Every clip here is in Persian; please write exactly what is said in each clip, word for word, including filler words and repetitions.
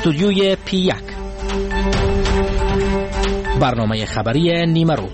استودیوی پی یک، برنامه خبری نیمه روز.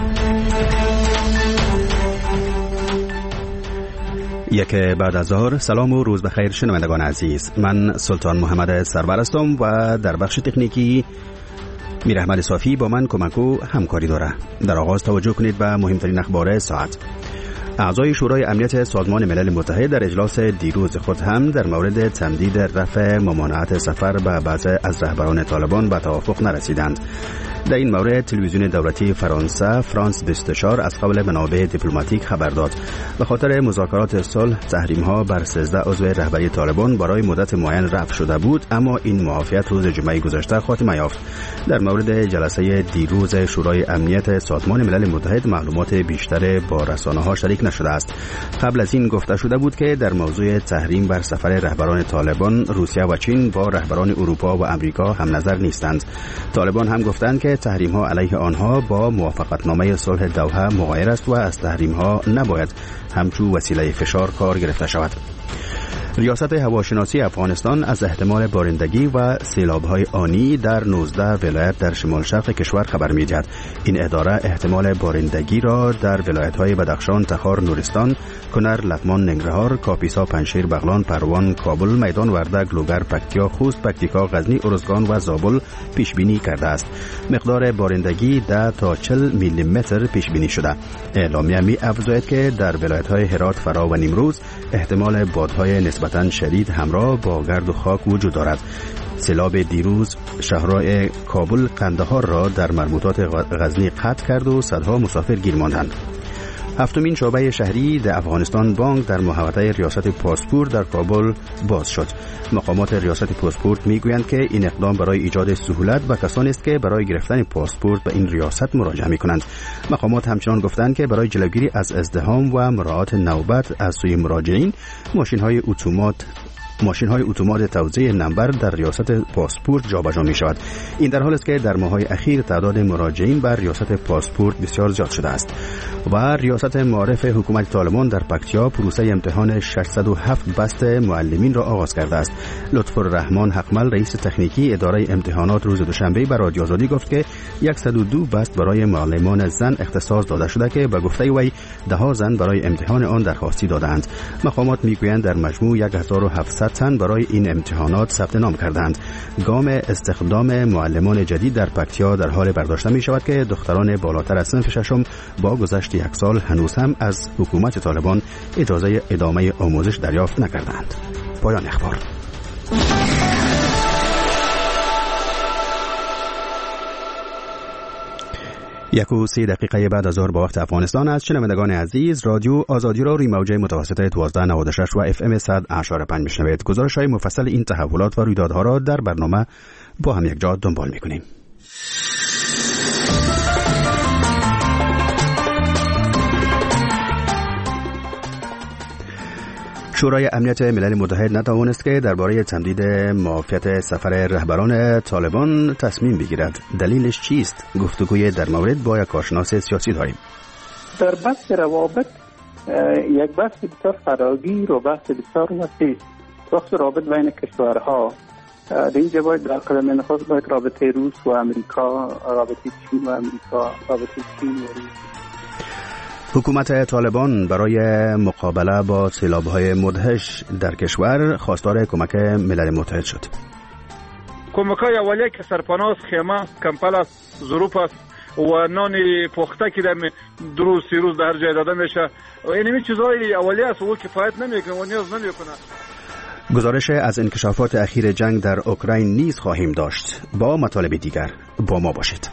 یک بعد از ظهر. سلام و روز بخیر شنوندگان عزیز، من سلطان محمد سرور هستم و در بخش تکنیکی میر احمد صافی با من کمک و همکاری داره. در آغاز توجه کنید به مهمترین اخبار ساعت. اعضای شورای امنیت سازمان ملل متحد در اجلاس دیروز خود هم در مورد تمدید رفع ممانعت سفر به بعضی از رهبران طالبان به توافق نرسیدند. در این مورد تلویزیون دولتی فرانسه فرانس بیست و چهار از قبل منابع دیپلماتیک خبر داد. به خاطر مذاکرات صلح تحریم‌ها بر سیزده عضو رهبری طالبان برای مدت معین رفع شده بود، اما این معافیت روز جمعه گذشته خاتمه یافت. در مورد جلسه دیروز شورای امنیت سازمان ملل متحد معلومات بیشتر با رسانه‌ها شریک نشده است. قبل از این گفته شده بود که در موضوع تحریم بر سفر رهبران طالبان روسیه و چین با رهبران اروپا و آمریکا هم نظر نیستند. طالبان هم گفتند که تحریم ها علیه آنها با موافقتنامه صلح دوحه مغایر است و از تحریم ها نباید همچون وسیله فشار کار گرفته شود. ریاست هواشناسی افغانستان از احتمال بارندگی و سیلاب‌های آنی در نوزده ولایت در شمال شرق کشور خبر می‌دهد. این اداره احتمال بارندگی را در ولایت‌های بدخشان، تخار، نورستان، کنر، لغمان، ننگرهار، کاپیسا، پنجشیر، بغلان، پروان، کابل، میدان وردک، لوگر، پکتیا، خوست، پکتیکا، غزنی، ارزگان و زابل پیش بینی کرده است. مقدار بارندگی ده تا چهل میلی متر پیش بینی شده. اعلامیه می‌افزاید که در ولایت‌های هرات، فرا و نیمروز احتمال بادهای نسبتاً شدید همراه با گرد و خاک وجود دارد. سیلاب دیروز شهرهای کابل، قندهار را در مربوطات غزنی قطع کرد و صدها مسافر گیر ماندند. هفتمین شعبه شهری در افغانستان بانک در محوطه ریاست پاسپورت در کابل باز شد. مقامات ریاست پاسپورت میگویند که این اقدام برای ایجاد سهولت به کسانی است که برای گرفتن پاسپورت به این ریاست مراجعه میکنند. مقامات همچنان گفتند که برای جلوگیری از ازدحام و مراعات نوبت از سوی مراجعین، ماشین‌های اتومات ماشین های اتومات توزیع نمبر در ریاست پاسپورت جابجا می شود. این در حالی است که در ماه‌های اخیر تعداد مراجعین بر ریاست پاسپورت بسیار زیاد شده است. و ریاست معارف حکومت طالبان در پکتیا پروسه امتحان ششصد و هفت بست معلمین را آغاز کرده است. لطف‌الرحمن حقمل رئیس تکنیکی اداره امتحانات روز دوشنبه به رادیو آزادی گفت که صد و دو بست برای معلمان زن اختصاص داده شده که به گفته وی ده ها زن برای امتحان آن درخواستی دادند. مقامات میگویند در مجموع هزار و هفتصد تن برای این امتحانات ثبت نام کردند. گام استخدام معلمان جدید در پکتیا در حال برداشته می شود که دختران بالاتر از صنف ششم با گذشت یک سال هنوز هم از حکومت طالبان اجازه ادامه آموزش دریافت نکردند. پایان اخبار. یک و سی دقیقه بعد از ظهر با وقت افغانستان است. شنوندگان عزیز، رادیو آزادی را روی موجه متوسط دوازده نود و شش و اف ام صد و اشاره پنج میشنوید. گزارش‌های مفصل این تحولات و رویدادها را در برنامه با هم یک جا دنبال می‌کنیم. شورای امنیت ملل متحد نتوانست که درباره تمدید معافیت سفر رهبران طالبان تصمیم بگیرد. دلیلش چیست؟ گفتگوی در مورد با یک کارشناس سیاسی داریم. در بحث روابط یک بحث بسیار فراگیر و بحث بسیار وسیع، بحث رابط بین کشورها. در اینجا باید در قدم نخست باید رابطه روس و امریکا، رابطه چین و امریکا، رابطه چین و روس. حکومت طالبان برای مقابله با سیلاب‌های مدهش در کشور خواستار کمک ملل متحد شد. کمک‌های اولیه که سرپناه، خیمه، کمپل است، ظروف است و نان پخته که در دو روز سی روز در جای داده میشه. این چیزهای اولیه است و کفایت نمیکنه و نیاز نمیکنه. گزارش از انکشافات اخیر جنگ در اوکراین نیز خواهیم داشت. با مطالب دیگر با ما باشید.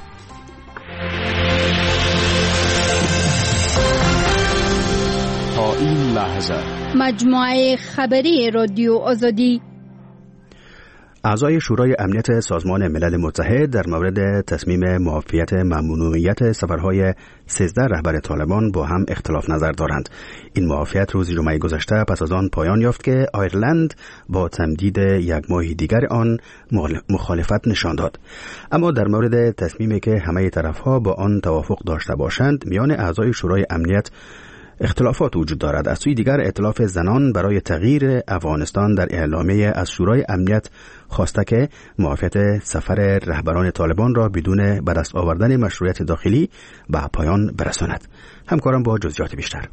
تا این لحظه مجموعه خبری رادیو آزادی. اعضای شورای امنیت سازمان ملل متحد در مورد تصمیم معافیت ممنوعیت سفرهای سیزده رهبر طالبان با هم اختلاف نظر دارند. این معافیت روز جمعه گذشته پس از آن پایان یافت که آیرلند با تمدید یک ماه دیگر آن مخالفت نشان داد. اما در مورد تصمیمی که همه طرفها با آن توافق داشته باشند، میان اعضای شورای امنیت اختلافات وجود دارد. از سوی دیگر ائتلاف زنان برای تغییر افغانستان در اعلامیه از شورای امنیت خواسته که موافقت سفر رهبران طالبان را بدون به دست آوردن مشروعیت داخلی به پایان برساند. همکارم با جزئیات بیشتر.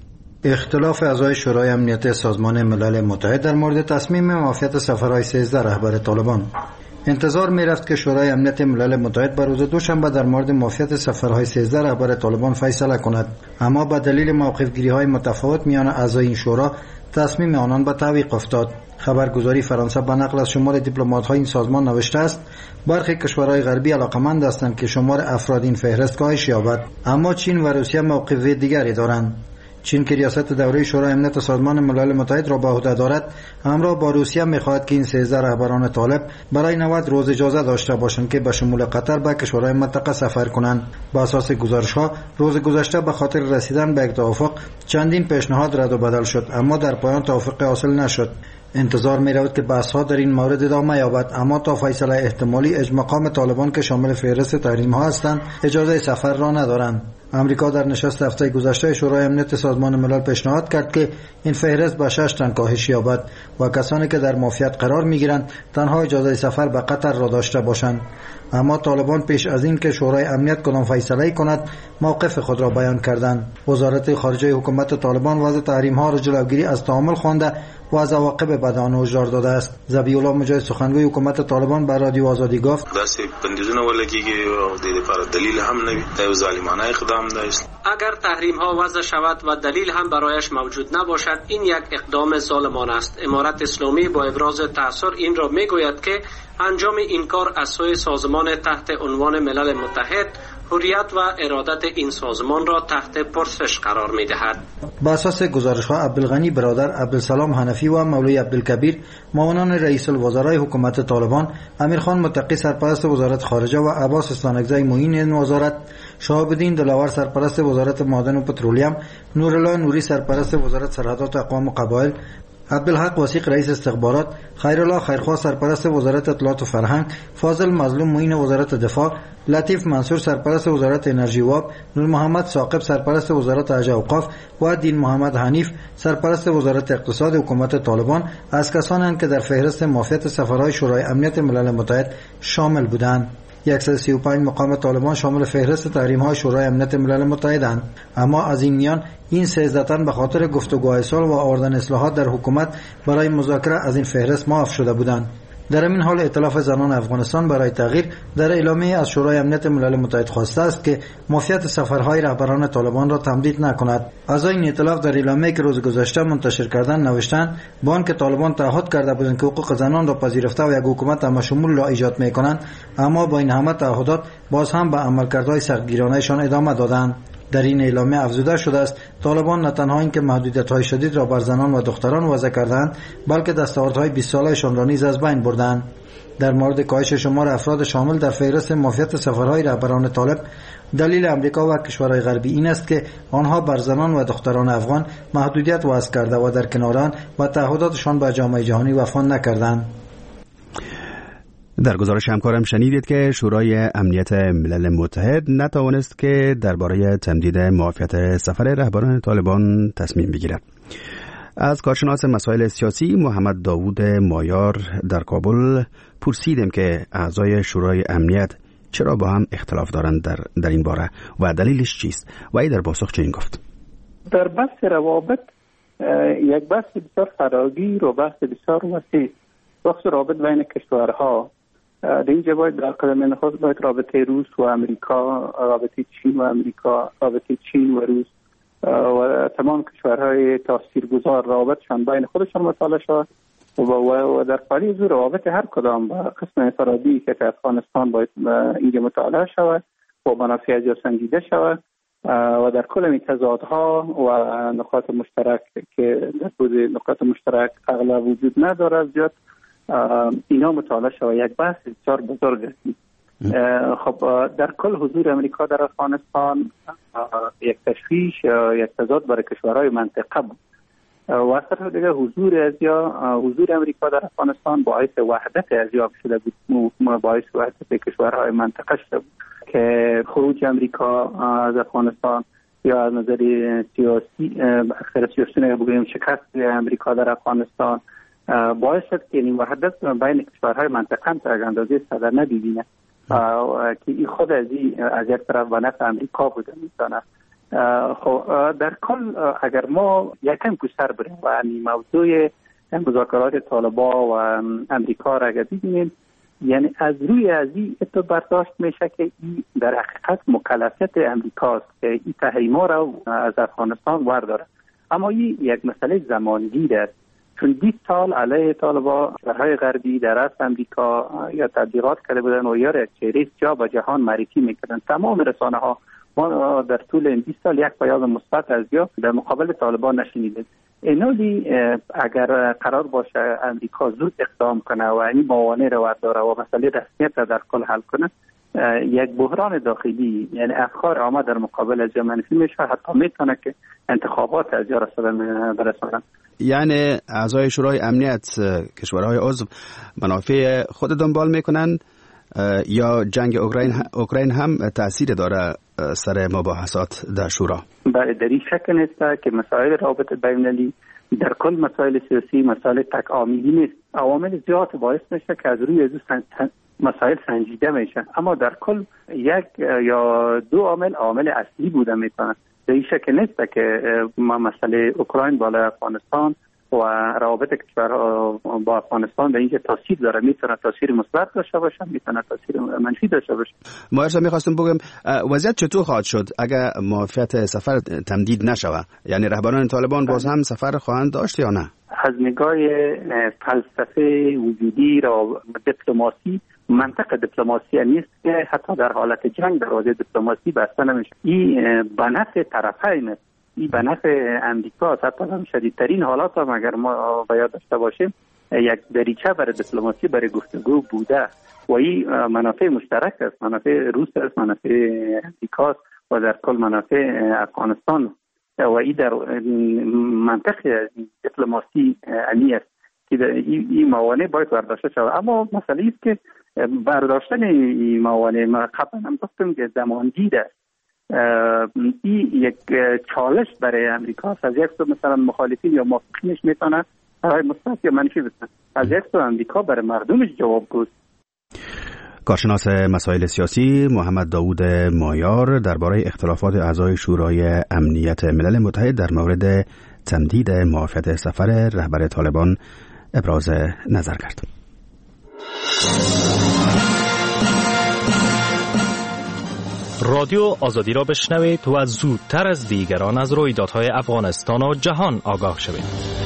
اختلاف اعضای شورای امنیت سازمان ملل متحد در مورد تصمیم موافقت سفرهای سیزده رهبر طالبان. انتظار می رفت که شورای امنیت ملل متحد بر روز دوشنبه در مورد موافقت سفرهای سیزده رهبر طالبان فیصله کند، اما به دلیل موقف‌گیری‌های متفاوت میان اعضای این شورا تصمیم آنان به تعویق افتاد. خبرگزاری فرانسه به نقل از شمار دیپلمات‌های این سازمان نوشته است برخی کشورهای غربی علاقمند هستند که شمار افراد این فهرست کاهش یابد، اما چین و روسیه موقف دیگری دارند. چین که ریاست دوره شورای امنیت سازمان ملل متحد را به عهده دارد، همراه با روسیه می‌خواهد که این سیزده رهبران طالب برای نود روز اجازه داشته باشند که به شمول قطر به کشورهای منطقه سفر کنند. با اساس گزارش‌ها روز گذشته به خاطر رسیدن به یک توافق چندین پیشنهاد رد و بدل شد، اما در پایان توافق حاصل نشد. انتظار می رود که بحث‌ها در این مورد ادامه یابد، اما تا فیصله احتمالی اجماع طالبان که شامل فهرست تحریم‌ها هستند اجازه سفر را ندارند. امریکا در نشست هفته گذشته شورای امنیت سازمان ملل پیشنهاد کرد که این فهرست به شش تن کاهش یابد و کسانی که در معافیت قرار می‌گیرند تنها اجازه سفر به قطر را داشته باشند. اما طالبان پیش از این که شورای امنیت کدام فیصله کند موقف خود را بیان کردند. وزارت خارجه حکومت طالبان وضع تحریم‌ها را جلوگیری از تعامل خوانده و از عواقب بد آن هشدار داده است. ذبیح الله مجاهد سخنگوی حکومت طالبان بر رادیو آزادی گفت: داسې بندیزونه ولګیږي او د لپاره دلیل هم نه وي، دا ظالمانه اقدام دی. اگر تحریم ها وضع شود و دلیل هم برایش موجود نباشد این یک اقدام ظالمانه است. امارت اسلامی با ابراز تأثیر این را میگوید که انجام این کار از سوی سازمان تحت عنوان ملل متحد حریت و ارادت این سازمان را تحت پرسش قرار می دهد. با اساس گزارش ها عبدالغنی برادر، عبدالسلام حنفی و مولوی عبدالکبیر معاونان رئیس الوزرای حکومت طالبان، امیرخان متقی سرپرست وزارت خارجه و عباس استانکزی معین این وزارت، شهاب الدین دلاور سرپرست وزارت معدن و پترولیم، نورالله نوری سرپرست وزارت سرحدات اقوام و قبایل، عبدالحق وثیق رئیس استخبارات، خیرالله خیرخواه سرپرست وزارت اطلاعات و فرهنگ، فاضل مظلوم معین وزارت دفاع، لطیف منصور سرپرست وزارت انرژی و آب، نور محمد ثاقب سرپرست وزارت حج و اوقاف و دین محمد حنیف سرپرست وزارت اقتصاد حکومت طالبان از کسانند که در فهرست موافقت سفرهای شورای امنیت ملل متحد شامل بودند. صد و سی و پنج مقام طالبان شامل فهرست تحریم‌های شورای امنیت ملل متحدند، اما از این میان این سیزده تن به خاطر گفتگوهای صلح و آوردن اصلاحات در حکومت برای مذاکره از این فهرست معاف شده بودند. در این حال ائتلاف زنان افغانستان برای تغییر در اعلامیه از شورای امنیت ملل متحد خواسته است که موافقت سفرهای رهبران طالبان را تمدید نکند. اعضای این ائتلاف در اعلامیه که روز گذشته منتشر کردند نوشتند با آنکه طالبان تعهد کرده بودند که حقوق زنان را پذیرفته و یک حکومت همشمول را ایجاد می‌کنند، اما با این همه تعهدات باز هم به عملکردهای سختگیرانه‌شان ادامه دادند. در این اعلامیه افزوده شده است طالبان نه تنها اینکه محدودیت‌های شدید را بر زنان و دختران وضع کردند، بلکه دستاوردهای بیست ساله‌شان را نیز از بین بردند. در مورد کاهش شمار افراد شامل در فهرست موافقت سفرهای رهبران طالب، دلیل امریکا و کشورهای غربی این است که آنها بر زنان و دختران افغان محدودیت وضع کرده و در کنار آن با تعهداتشان به جامعه جهانی وفا نکردند. در گزارش همکارم شنیدید که شورای امنیت ملل متحد نتوانست که درباره تمدید موافقت سفر رهبران طالبان تصمیم بگیرد. از کارشناس مسائل سیاسی محمد داوود مایار در کابل پرسیدیم که اعضای شورای امنیت چرا با هم اختلاف دارند در, در این باره و دلیلش چیست و ای در پاسخ چنین گفت: در بحث روابط یک بحث بسیار فراگیر و بحث بسیار وسیع، بحث روابط بین کشورها. در اینجا باید در قدم نخست باید رابطه روس و امریکا، رابطه چین و امریکا، رابطه چین و روس و تمام کشورهای تاثیرگذار رابطشان بین خودشان مطالعه شود و در پالی زور روابط هر کدام با قسم انفرادی که افغانستان باید اینجا مطالعه شود و منافع از سنجیده شود و در کل این تضادها و نقاط مشترک که در بود نقاط مشترک اغلب وجود نداره زیاد اینا مطالعه شود. یک بحث بسیار بزرگ است. خب در کل حضور امریکا در افغانستان یک تشویش یک تضاد برای کشورهای منطقه بود و از طرف دیگه حضور ازیا حضور امریکا در افغانستان باعث وحدت ازیا شده بود، باعث وحدت کشورهای منطقه شده بود که خروج امریکا از افغانستان یا از نظر سیاسی اکثر سیاسیون بگوییم شکست امریکا در افغانستان باعث شد که این وحدت بین کشورهای منطقه هم تا یک اندازه صدر نبینه که این خود از این از یک طرف به نفع امریکا بوده میتونه. خب در کل اگر ما یکم گستر بریم و این موضوع مذاکرات طالبان و امریکا را اگر ببینیم، یعنی از روی از این اتو برداشت میشه که این در حقیقت مکلفیت امریکاست که این تحریما را از افغانستان ورداره، اما این یک مسئله زمانگیر است، چون بیست سال علیه طالبان کشورهای غربی در اصل امریکا یا تبلیغات کرده بودن و یا چهره جا به جهان معرفی میکردن. تمام رسانه ها ما در طول این بیست سال یک پیام مثبت از یا در مقابل طالبان نشنیدیم. اینولی اگر قرار باشه امریکا زود اقدام کنه و این موانع رو ورداره و مسئله رسمیت را در کل حل کنه، یک بحران داخلی یعنی افکار عامه در مقابل از منفی میشه، حتی میتونه که انتخابات از یا برسانه. یعنی اعضای شورای امنیت کشورهای عضو منافع خود دنبال میکنن یا جنگ اوکراین اوکراین هم تاثیر داره سر مباحثات در شورا؟ بله، در این شک نیست که مسائل رابط بین‌المللی در کل مسائل سیاسی مسائل تک عاملی نیست. عوامل زیاد باعث میشه که از روی از مسائل سنجیده میشه، اما در کل یک یا دو عامل عامل اصلی بوده میتونه. در این شک نیست که مسئله اوکراین بالای افغانستان و روابط کشور با افغانستان به اینکه تاثیر داره، میتونه تاثیر مثبت داشته باشه، میتونه تاثیر منفی داشته باشه. ما ارشا میخواستم بگم وضعیت چطور خواهد شد اگر موافقت سفر تمدید نشوه؟ یعنی رهبران طالبان باز هم سفر خواهند داشت یا نه؟ از نگاه فلسفه وجودی را دیپلماسی منطق دیپلماسی نیست که حتی در حالت جنگ دروازه دیپلماسی بسته نمیشه. این به نفع طرفین است، این به نفع امریکا. حتی در شدیدترین حالات هم اگر ما باید داشته باشیم یک دریچه برای دیپلماسی برای گفتگو بوده و این منافع مشترک است، منافع روس است، منافع امریکا است و در کل منافع افغانستان و این در منطق دیپلماسی علی است که این موانع باید برداشته شود. اما مسئله است که برداشتن این موانع ما قبلا هم گفتم که زمانگیر است. این یک چالش برای امریکا است. از یک سو مثلا مخالفین یا موافقینش میتونه برای مثبت یا منفی بسن، از یک سو امریکا برای مردمش جوابگوست. کارشناس مسائل سیاسی محمد داوود مایار درباره اختلافات اعضای شورای امنیت ملل متحد در مورد تمدید موافقت سفر رهبر طالبان ابراز نظر کرد. رادیو آزادی را بشنوید و زودتر از دیگران از رویدادهای افغانستان و جهان آگاه شوید.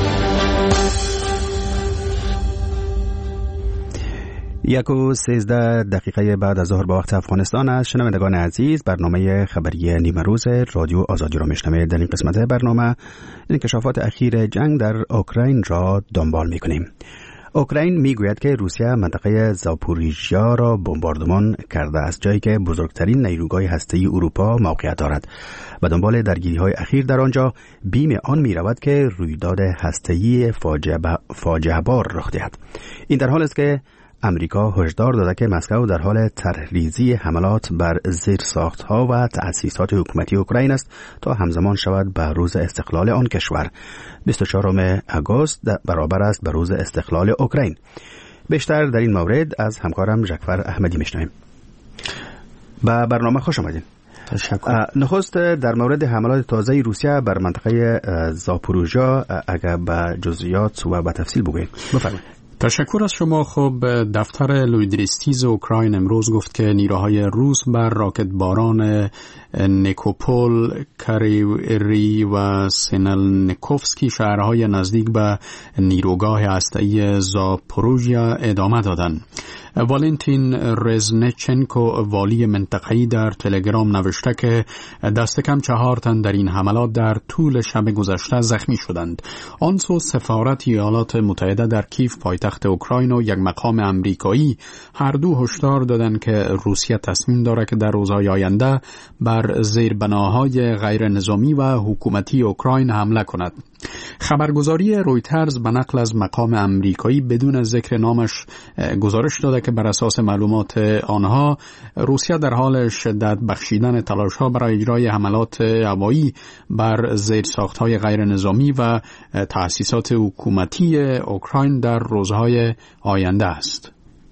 یک و سیزده دقیقه بعد از ظهر با وقت افغانستان است. شنوندگان عزیز، برنامه خبری نیمه روز رادیو آزادی را میشنوید. در این قسمت برنامه انکشافات اخیر جنگ در اوکراین را دنبال میکنیم. اوکراین میگوید که روسیه منطقه زاپوریژیا را بمباردمان کرده است، جایی که بزرگترین نیروگاه هسته‌ای اروپا موقعیت دارد. و دنبال درگیری‌های اخیر در آنجا بیم آن می‌رود که رویداد هسته‌ای فاجعه بار رخ دهد. این در حالی است که امریکا هشدار داده که مسکو در حال طرحریزی حملات بر زیرساخت‌ها و تأسیسات حکومتی اوکراین است تا همزمان شود به روز استقلال آن کشور. بیست و چهارم آگوست برابر است به روز استقلال اوکراین. بیشتر در این مورد از همکارم جعفر احمدی میشنویم. با برنامه خوش آمدید. تشکر. نخست در مورد حملات تازه روسیه بر منطقه زاپوریژیا اگر به جزئیات و به تفصیل بگویید. بفرمایید. تشکر از شما. خب دفتر لویدریستیز اوکراین امروز گفت که نیروهای روس بر راکت باران نیکوپول، کاریوری و سینلنیکوفسکی شهرهای نزدیک به نیروگاه هسته‌ای زاپوریژیا ادامه دادند. والنتین رزنچنکو والی منطقه‌ای در تلگرام نوشته که دست کم چهار تن در این حملات در طول شب گذشته زخمی شدند. آن سو سفارت ایالات متحده در کیف پایتخت اوکراین و یک مقام امریکایی هر دو هشدار دادند که روسیه تصمیم دارد که در روزهای آینده بر زیربناهای غیر نظامی و حکومتی اوکراین حمله کند. خبرگزاری رویترز به نقل از مقام امریکایی بدون ذکر نامش گزارش داده که بر اساس معلومات آنها روسیه در حال شدت بخشیدن تلاش‌ها برای اجرای حملات هوایی بر زیرساخت‌های غیر نظامی و تأسیسات حکومتی اوکراین در روزهای آینده است.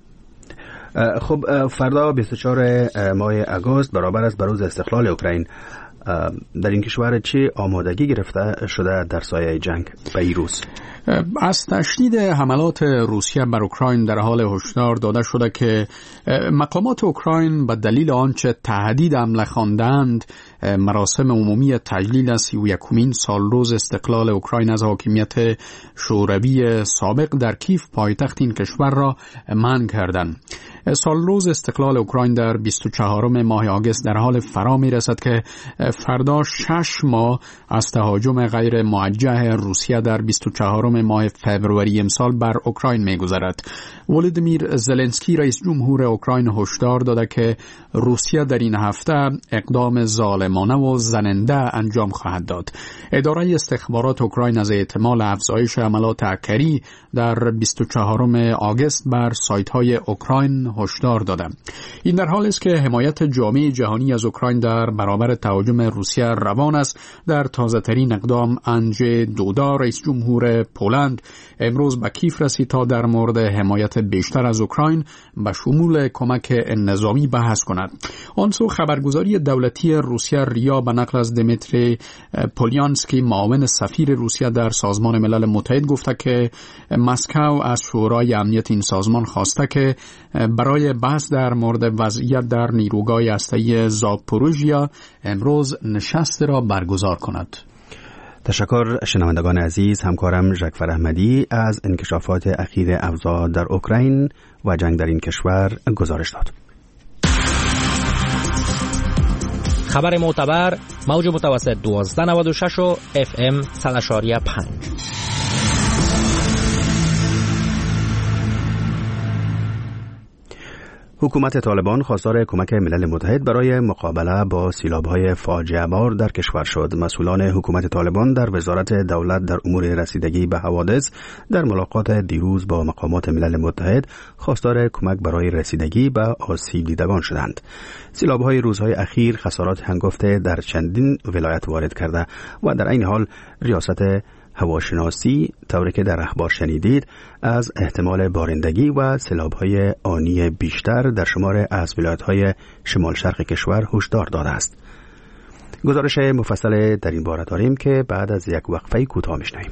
خب فردا بیست و چهارم ماه اگست برابر است بر روز استقلال اوکراین. در این کشور چه آمادگی گرفته شده در سایه جنگ به این روز؟ از تشدید حملات روسیه بر اوکراین در حال هشدار داده شده که مقامات اوکراین به دلیل آنچه تهدید حمله خواندند مراسم عمومی تجلیل از سی و یکمین سالروز استقلال اوکراین از حاکمیت شوروی سابق در کیف پایتخت این کشور را منع کردند. سالروز استقلال اوکراین در بیست و چهارم ماه آگوست در حال فرا می رسد که فردا شش ماه از تهاجم غیر موجه روسیه در بیست و چهارم ماه فوریه امسال بر اوکراین می گذرد. ولودیمیر زلنسکی رئیس جمهور اوکراین هشدار داده که روسیه در این هفته اقدام ظالمانه و زننده انجام خواهد داد. اداره استخبارات اوکراین از احتمال افزایش حملات هکری در بیست و چهارم آگوست بر سایت‌های اوکراین هشدار داده. این در حالی است که حمایت جامعه جهانی از اوکراین در برابر تهاجم روسیه روان است. در تازه‌ترین اقدام اندژی دودا رئیس جمهور پولند امروز به کیف رسید تا در مورد حمایت بیشتر از اوکراین به شمول کمک نظامی بحث کند. آن سو خبرگزاری دولتی روسیه ریا به نقل از دمیتری پولیانسکی معاون سفیر روسیه در سازمان ملل متحد گفته که مسکو از شورای امنیت این سازمان خواسته که برای بحث در مورد وضعیت در نیروگاه هسته‌ای زاپوروژیا امروز نشست را برگزار کند. تشکر شنوندگان عزیز. همکارم ژکفر احمدی از انکشافات اخیر اوضاع در اوکراین و جنگ در این کشور گزارش داد. خبر معتبر موج متوسط دوازده نود و شش و اف ام صد و پنج. حکومت طالبان خواستار کمک ملل متحد برای مقابله با سیلاب‌های فاجعه بار در کشور شد. مسئولان حکومت طالبان در وزارت دولت در امور رسیدگی به حوادث در ملاقات دیروز با مقامات ملل متحد خواستار کمک برای رسیدگی به آسیب دیدگان شدند. سیلاب‌های روزهای اخیر خسارات هنگفته در چندین ولایت وارد کرده و در این حال ریاست هواشناسی طوری که در اخبار شنیدید از احتمال بارندگی و سیلاب‌های آنی بیشتر در شمار از ولایت‌های شمال شرق کشور هشدار داده است. گزارش مفصل در این باره داریم که بعد از یک وقفه کوتاه میشنویم.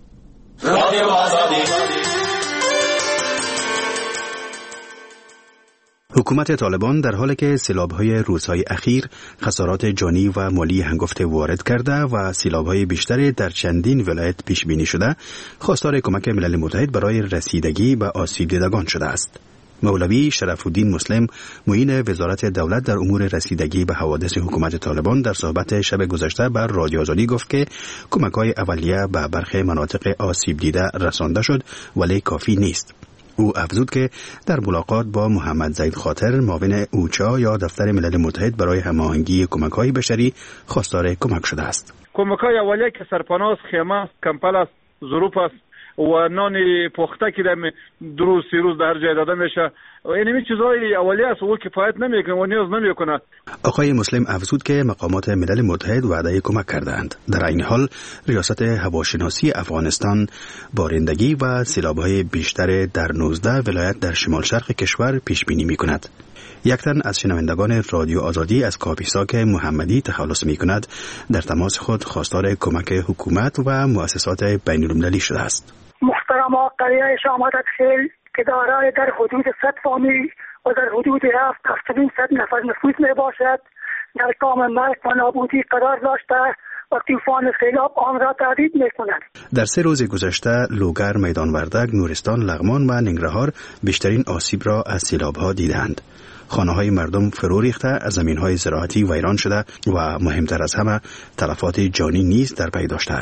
حکومت طالبان در حالی که سیلاب‌های روزهای اخیر خسارات جانی و مالی هنگفته وارد کرده و سیلاب‌های بیشتری در چندین ولایت پیش بینی شده، خواستار کمک ملل متحد برای رسیدگی به آسیب دیدگان شده است. مولوی شرف الدین مسلم معین وزارت دولت در امور رسیدگی به حوادث حکومت طالبان در صحبت شب گذشته بر رادیو آزادی گفت که کمک‌های اولیه به برخی مناطق آسیب دیده رسانده شد ولی کافی نیست. او افزود که در ملاقات با محمد زید خاطر معاون اوچا یا دفتر ملل متحد برای هماهنگی کمک‌های بشری خواستار کمک شده است. کمک‌های اولیه که سرپناه است، خیمه است، کمپل است، ظروف است و نان پخته که در دو روز سی روز در جای داده میشه. اینمی چیزای اولیه است و کفایت نمیکنه و نیاز نمیکنه. آقای مسلم افزود که مقامات ملل متحد وعده کمک کردند. در این حال ریاست هواشناسی افغانستان بارندگی و سیلاب‌های بیشتر در نوزده ولایت در شمال شرق کشور پیش بینی میکند. یک تن از شنوندگان رادیو آزادی از کاپیساک محمدی تخلص میکند در تماس خود خواستار کمک حکومت و مؤسسات بین‌المللی شده است. محترم قریه شامدت خیل که دارای در حدود صد فامیل و در حدود هفت هفتاد صد نفر نفوذ می باشد در کام مرگ و نابودی قرار داشته و طوفان سیلاب آن را تهدید می کند. در سه روز گذشته لوگر، میدان وردک، نورستان، لغمان و ننگرهار بیشترین آسیب را از سیلاب‌ها دیدند. خانه‌های مردم فرو ریخته، زمین‌های زراعتی ویران شده و مهمتر از همه تلفات جانی نیز در پی داشته است.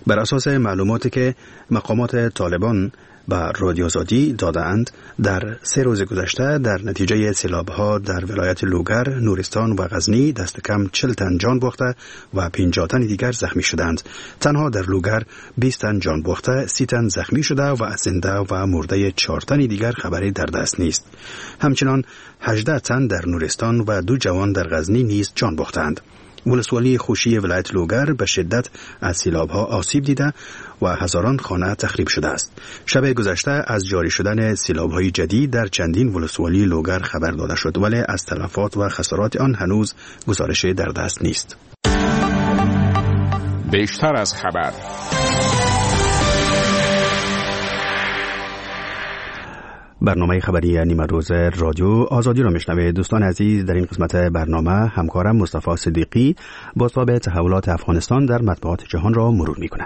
بر اساس معلوماتی که مقامات طالبان به رادیو آزادی دادند، در سه روز گذشته در نتیجه سیلاب‌ها در ولایت لوگر، نورستان و غزنی دست کم چهل تن جان باخته و پنجاه تن دیگر زخمی شدند. تنها در لوگر بیست تن جان باخته، سی تن زخمی شده و از زنده و مرده چهار تن دیگر خبری در دست نیست. همچنان هجده تن در نورستان و دو جوان در غزنی نیز جان باختند. ولسوالی خوشی ولایت لوگر به شدت از سیلاب‌ها آسیب دیده و هزاران خانه تخریب شده است. شب گذشته از جاری شدن سیلاب‌های جدید در چندین ولسوالی لوگر خبر داده شد، ولی از تلفات و خسارات آن هنوز گزارش در دست نیست. بیشتر از خبر. برنامه خبری نیمه روز رادیو آزادی را میشنوید. دوستان عزیز، در این قسمت برنامه همکارم مصطفی صدیقی بازتاب تحولات افغانستان در مطبوعات جهان را مرور میکند.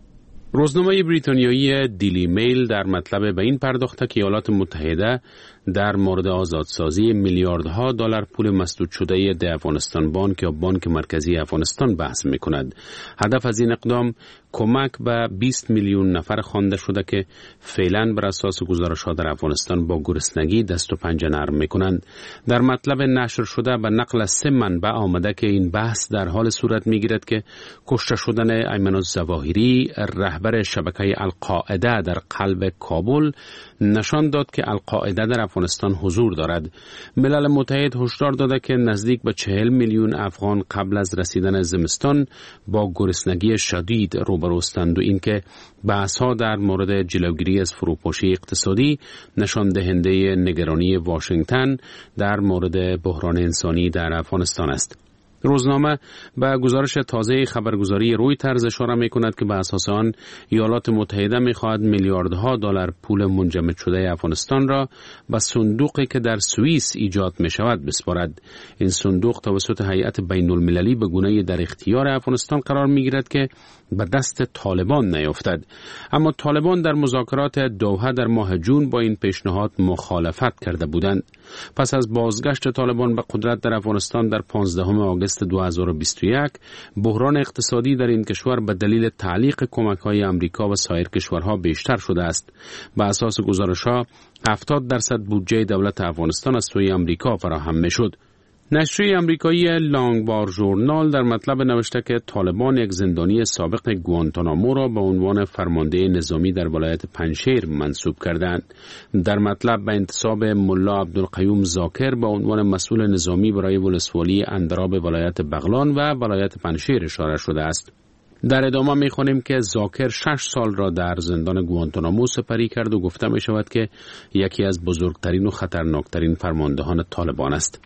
روزنامه بریتانیایی دیلی میل در مطلب به این پرداخته که ایالات متحده در مورد آزادسازی میلیاردها دلار پول مسدود شده د افغانستان بانک یا بانک مرکزی افغانستان بحث میکند. هدف از این اقدام کمک به بیست میلیون نفر خوانده شده که فعلا بر اساس گزارش‌ها در افغانستان با گرسنگی دست و پنجه نرم میکنند. در مطلب نشر شده به نقل سه منبع آمده که این بحث در حال صورت میگیرد که کشته شدن ایمن الظواهری، رهبر شبکه القاعده در قلب کابل، نشان داد که القاعده در افغانستان حضور دارد. ملل متحد هشدار داده که نزدیک به چهل میلیون افغان قبل از رسیدن زمستان با گرسنگی شدید روبروستند و اینکه بحث‌ها در مورد جلوگیری از فروپاشی اقتصادی نشان دهنده نگرانی واشنگتن در مورد بحران انسانی در افغانستان است. روزنامه به گزارش تازه خبرگزاری رویترز اشاره می‌کند که به اساس آن ایالات متحده می‌خواهد میلیاردها دلار پول منجمد شده افغانستان را به صندوقی که در سوئیس ایجاد می‌شود بسپارد. این صندوق توسط هیئت بین‌المللی به گونه‌ای در اختیار افغانستان قرار می‌گیرد که به دست طالبان نیفتد. اما طالبان در مذاکرات دوحه در ماه جون با این پیشنهاد مخالفت کرده بودند. پس از بازگشت طالبان به قدرت در افغانستان در پانزدهم آگوست دو هزار و بیست و یک، بحران اقتصادی در این کشور به دلیل تعلیق کمک‌های آمریکا و سایر کشورها بیشتر شده است. به اساس گزارش‌ها هفتاد درصد بودجه دولت افغانستان از سوی آمریکا فراهم می‌شد. نشریه آمریکایی لانگبار ژورنال در مطلب نوشته که طالبان یک زندانی سابق گوانتانامو را به عنوان فرمانده نظامی در ولایت پنجشیر منصوب کردند. در مطلب به انتصاب ملا عبدالقیوم زاکر به عنوان مسئول نظامی برای ولسوالی اندراب ولایت بغلان و ولایت پنجشیر اشاره شده است. در ادامه می‌خوانیم که زاکر شش سال را در زندان گوانتانامو سپری کرد و گفته می شود که یکی از بزرگترین و خطرناکترین فرماندهان طالبان است.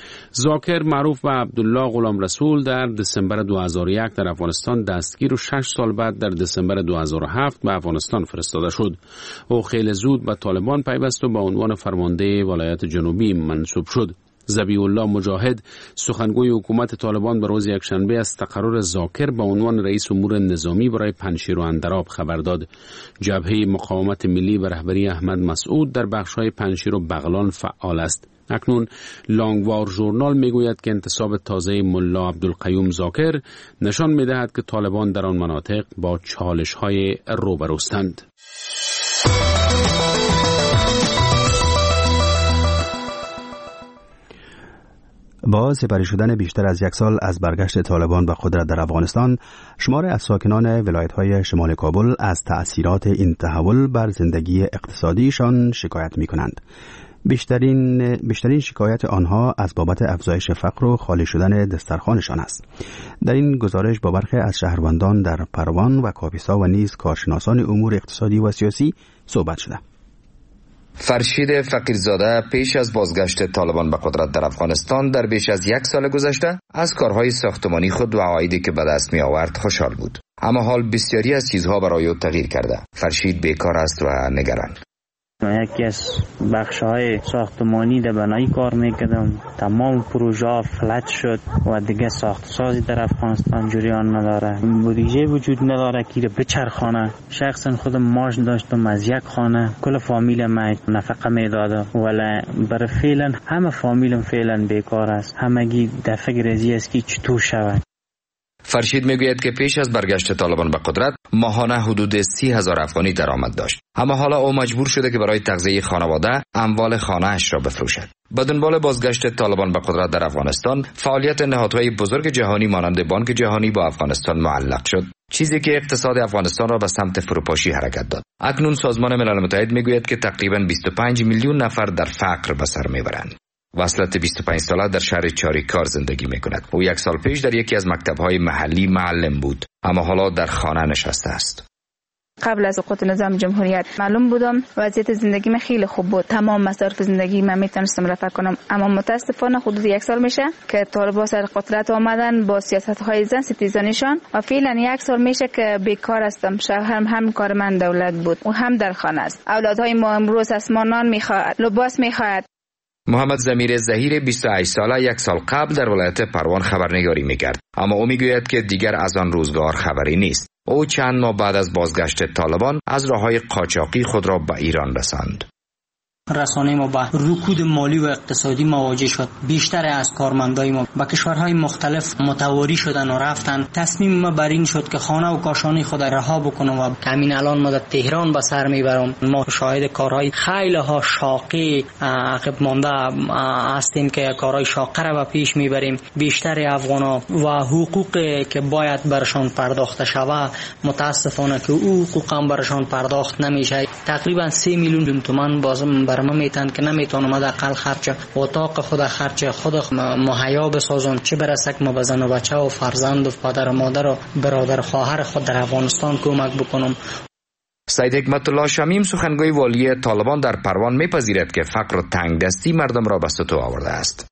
زاکر معروف به عبدالله غلام رسول در دسامبر دو هزار و یک در افغانستان دستگیر و شش سال بعد در دسامبر دو هزار و هفت به افغانستان فرستاده شد. او خیلی زود به طالبان پیوست و به عنوان فرمانده ولایت جنوبی منصوب شد. ذبیح الله مجاهد سخنگوی حکومت طالبان به روز یکشنبه از تقرر زاکر به عنوان رئیس امور نظامی برای پنجشیر و اندراب خبر داد. جبهه مقاومت ملی به رهبری احمد مسعود در بخش‌های پنجشیر و بغلان فعال است. اکنون لانگوار ژورنال میگوید که انتصاب تازه ملا عبدالقیوم زاکر نشان میدهد که طالبان در آن مناطق با چالش‌های روبروستند. با سپری شدن بیشتر از یک سال از برگشت طالبان به قدرت در افغانستان، شمار از ساکنان ولایت‌های شمال کابل از تأثیرات این تحول بر زندگی اقتصادیشان شکایت می‌کنند. بیشترین بیشترین شکایت آنها از بابت افزایش فقر و خالی شدن دسترخوانشان است. در این گزارش با برخی از شهروندان در پروان و کاپیسا و نیز کارشناسان امور اقتصادی و سیاسی صحبت شده. فرشید فقیرزاده پیش از بازگشت طالبان به قدرت در افغانستان در بیش از یک سال گذشته از کارهای ساختمانی خود و عوایدی که به دست می آورد خوشحال بود، اما حال بسیاری از چیزها برای او تغییر کرده. فرشید بیکار است و نگران. یکی از بخش‌های ساختمانی در بنایی کار میکردم، تمام پروژه ها فلج شد و دیگه ساخت سازی در افغانستان جریان نداره، بودجه وجود نداره که بچرخانه. شخصا خودم ماش داشتم از یک خانه، کل فامیل من نفقه میداده، ولی برای فعلا همه فامیلم فعلا بیکار است. همگی در فکر ازی است که چطور شود. فرشید میگوید که پیش از برگشت طالبان به قدرت ماهانه حدود سی هزار افغانی درآمد داشت، اما حالا او مجبور شده که برای تغذیه خانواده اموال خانه‌اش را بفروشد. با دنبال بازگشت طالبان به قدرت در افغانستان، فعالیت نهادهای بزرگ جهانی مانند بانک جهانی با افغانستان معلق شد، چیزی که اقتصاد افغانستان را به سمت فروپاشی حرکت داد. اکنون سازمان ملل متحد میگوید که تقریباً بیست و پنج میلیون نفر در فقر به سر میبرند. وصلت بیست و پنج ساله در شهر چاریکار زندگی میکند. او یک سال پیش در یکی از مکتب‌های محلی معلم بود، اما حالا در خانه نشسته است. قبل از سقوط نظام جمهوریت معلوم بودم وضعیت زندگی من خیلی خوب بود، تمام مصارف زندگی من میتونستم رفع کنم، اما متاسفانه حدود یک سال میشه که طالبان سر قدرت آمدن با سیاست‌های زن ستیزانیشان و فعلا یک سال میشه که بیکار هستم. شوهرم هم کار من دولت بود و هم در خانه است. اولادهای ما امروز اسمانان میخواد، لباس میخواد. محمد ضمیر ظهیر بیست و هشت ساله یک سال قبل در ولایت پروان خبرنگاری میکرد، اما او میگوید که دیگر از آن روزگار خبری نیست. او چند ماه بعد از بازگشت طالبان از راههای قاچاقی خود را به ایران رساند. رسانه ما با رکود مالی و اقتصادی مواجه شد. بیشتر از کارمندای ما به کشورهای مختلف متواری شدن و رفتن. تصمیم ما بر این شد که خانه و کاشانه خود رها بکنم و همین الان ما در تهران به سر میبرم. ما شاهد کارهای خیلی ها شاقی عقب مانده هستیم که کارهای شاقه را به پیش میبریم. بیشتر افغانا و حقوقی که باید برشان پرداخته شود متاسفانه که او حقوق هم برشان پرداخت نمیشه. تقریبا سه میلیون تومان بازم برام میتن که نمیتونم حداقل خرج اتاق خود خرج خود مهیا بسازم، چه برسه که ما به زن و بچه و فرزند و پدر و مادر و برادر خواهر خود در افغانستان کمک بکنم. سید حکمت الله شمیم سخنگوی والی طالبان در پروان میپذیرد که فقر و تنگدستی مردم را به سطوح آورده است.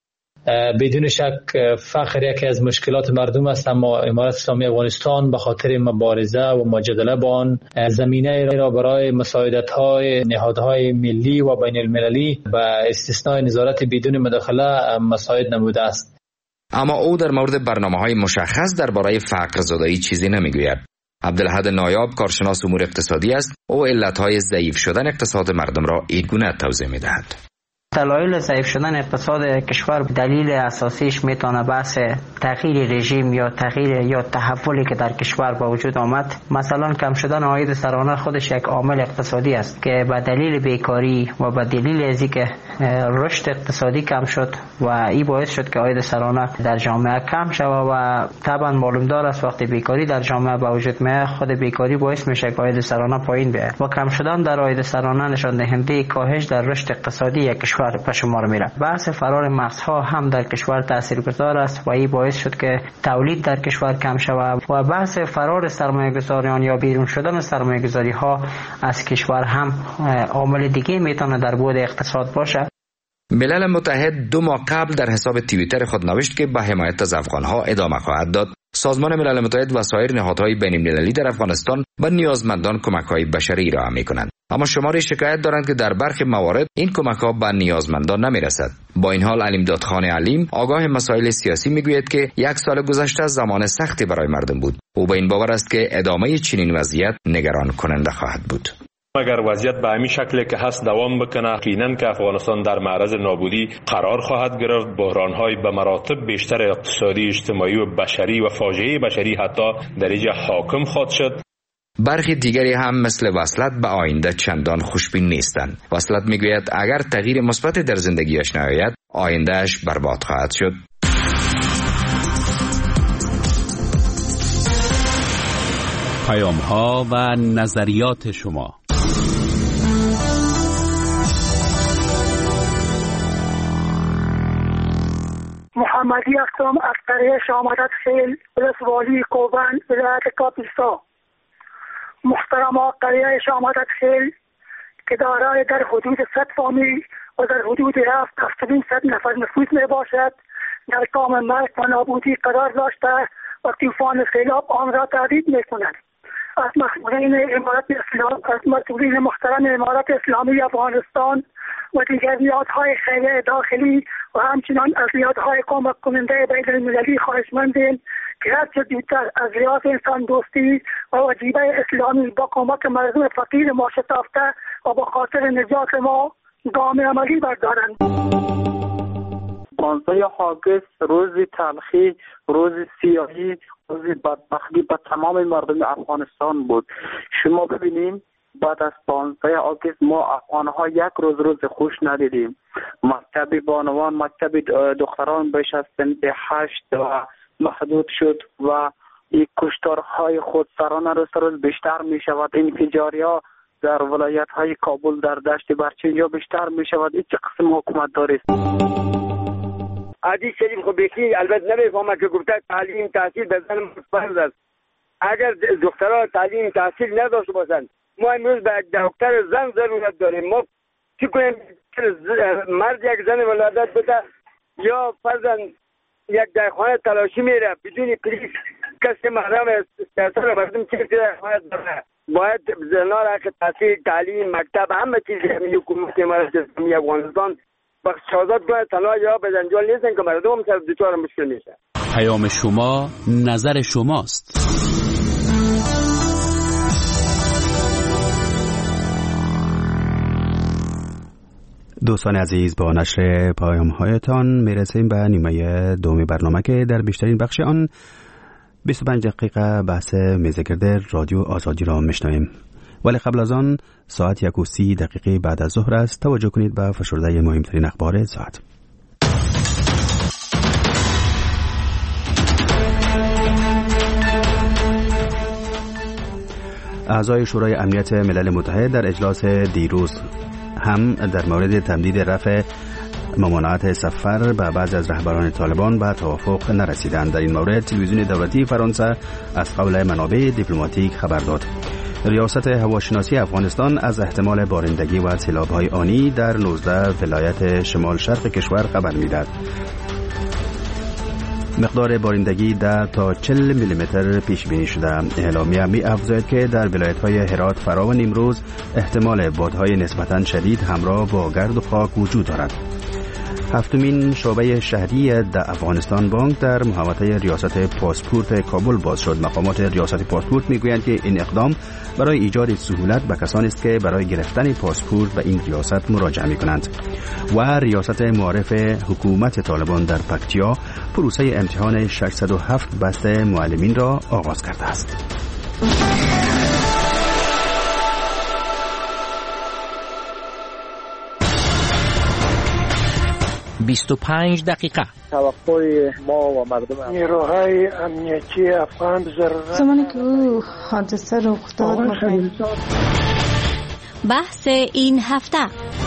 بدون شک فقر یکی از مشکلات مردم است، اما امارت اسلامی افغانستان به خاطر مبارزه و مجادله با آن زمینه را برای مساعدت‌های نهادهای ملی و بین المللی و استثناء نظارت بدون مداخله مساعد نموده است. اما او در مورد برنامه‌های مشخص درباره فقر زدایی چیزی نمیگوید. عبدالحد نایاب کارشناس امور اقتصادی است. او علت‌های ضعیف شدن اقتصاد مردم را این گونه توضیح می‌دهد. دلایل ضعیف شدن اقتصاد کشور دلیل اساسیش میتونه بحث تغییر رژیم یا تغییر یا تحولی که در کشور با وجود آمد. مثلا کم شدن عاید سرانه خودش یک عامل اقتصادی است که به دلیل بیکاری و به دلیل ازی که رشد اقتصادی کم شد و این باعث شد که عاید سرانه در جامعه کم شود و طبعا معلوم دار است وقتی بیکاری در جامعه با وجود میاد خود بیکاری باعث میشه که عاید سرانه پایین بیاد و کم شدن در عاید سرانه نشان دهنده کاهش در رشد اقتصادی یک کشور به شمار میره. بحث فرار مرزها هم در کشور تاثیرگذار است و این باعث شد که تولید در کشور کم شود و بحث فرار سرمایه‌گذاران یا بیرون شدن سرمایه‌گذاری ها از کشور هم عامل دیگه میتونه در بعد اقتصاد باشه. ملل متحد دو ماه قبل در حساب توییتر خود نوشت که به حمایت از افغانها ادامه خواهد داد. سازمان ملل متحد و سایر نهادهای بین المللی در افغانستان به نیازمندان کمک‌های بشری ارائه می‌کنند، اما شماری شکایت دارند که در برخی موارد این کمک‌ها به نیازمندان نمی‌رسد. با این حال علیم دادخان علیم آگاه مسائل سیاسی می‌گوید که یک سال گذشته زمان سختی برای مردم بود. او به این باور است که ادامه چنین وضعیت نگران کننده خواهد بود. اگر وضعیت به همین شکلی که هست دوام بکنه، یقینا که افغانستان در معرض نابودی قرار خواهد گرفت. بحران‌های به مراتب بیشتر اقتصادی، اجتماعی و بشری و فاجعه بشری حتی در اینجا حاکم خواهد شد. برخی دیگری هم مثل وصلت به آینده چندان خوشبین نیستند. وصلت میگوید اگر تغییر مثبت در زندگیش نیاید، آیندهش برباد خواهد شد. پیام‌ها و نظریات شما. محمدی هستم از قریه شامدت خیل ولسوالی کوبن ولایت کاپیسا. محترم قریه شامدت خیل که دارای در حدود صد فامیل و در حدود هفت هفتاد صد نفر نفوس می باشد در کام مرگ و نابودی قرار داشته و طوفان سیلاب آن را تهدید می کند. از مسئولین امارت اسلام از مسئولین محترم امارت اسلامی افغانستان و دیگر نهادهای خیریه داخلی و همچنان از نهادهای کمک کننده بین المللی خواهشمندیم که هرچه زودتر از لحاظ انسان دوستی و وجیبه اسلامی با کمک مردم فقیر ما شتافته و با خاطر نجات ما گام عملی بردارند. پانزده آگوست روز تلخی، روز سیاهی بدبختی به تمام مردم افغانستان بود. شما ببینیم بعد از پانزده آگوست ما افغان‌ها یک روز روز خوش ندیدیم. مکتب بانوان، مکتب دختران بیش از سنف هشت و محدود شد و این کشتارهای خودسرانه روز روز بیشتر می شود. انفجاری‌ها در ولایت‌های کابل، در دشت برچنجا بیشتر می شود. این چه قسم حکومت داری؟ عادی شریف خو بیخی البته نمیفهمه که گفته تعلیم تحصیل به زن فرض است. اگر دخترها تعلیم تحصیل نداشته باشند ما امروز به یک دکتر زن ضرورت داریم. ما چی کنیم؟ مرد یک زن ولادت بده یا فرضاً یک در خانه تلاشی میره بدون پلیس کسی محرم سیاست را مردم چی در خانه داره. باید زنها را که تحصیل تعلیم مکتب همه چیز همین حکومت امارات اسلامی افغانستان بخش آزاد کنه. تنها یا به زنجال نیستن که مردم هم سر دچار مشکل میشه. پیام شما نظر شماست. دوستان عزیز، با نشر پیام هایتان میرسیم به نیمه دومی برنامه که در بیشترین بخش آن بیست و پنج دقیقه بحث میزگرد رادیو آزادی را میشنویم. ولی قبل از آن ساعت یک و سی دقیقه بعد از ظهر است. توجه کنید به فشرده مهمترین اخبار ساعت. اعضای شورای امنیت ملل متحد در اجلاس دیروز هم در مورد تمدید رفع ممانعت سفر به بعضی از رهبران طالبان به توافق نرسیدند. در این مورد تلویزیون دولتی فرانسه از قول منابع دیپلماتیک خبر داد. ریاست هواشناسی افغانستان از احتمال بارندگی و سیلاب‌های آنی در نوزده ولایت شمال شرق کشور خبر می‌دهد. مقدار بارندگی ده تا چهل میلیمتر پیش بینی شده. اعلامیه می افزاید که در ولایت‌های هرات، فرا و نیمروز احتمال بادهای نسبتاً شدید همراه با گرد و خاک وجود دارد. هفتمین شعبه شهری در افغانستان بانک در محوطه ریاست پاسپورت کابل باز شد. مقامات ریاست پاسپورت میگویند که این اقدام برای ایجاد سهولت به کسانی است که برای گرفتن پاسپورت به این ریاست مراجعه میکنند. و ریاست معارف حکومت طالبان در پکتیا پروسه امتحان ششصد و هفت بست معلمین را آغاز کرده است. بیست و پنج دقیقه. توقع ما و مردم نیروهای امنیتی افغان ضرورت زمانی که او حادثه رو افتاد بحث این هفته.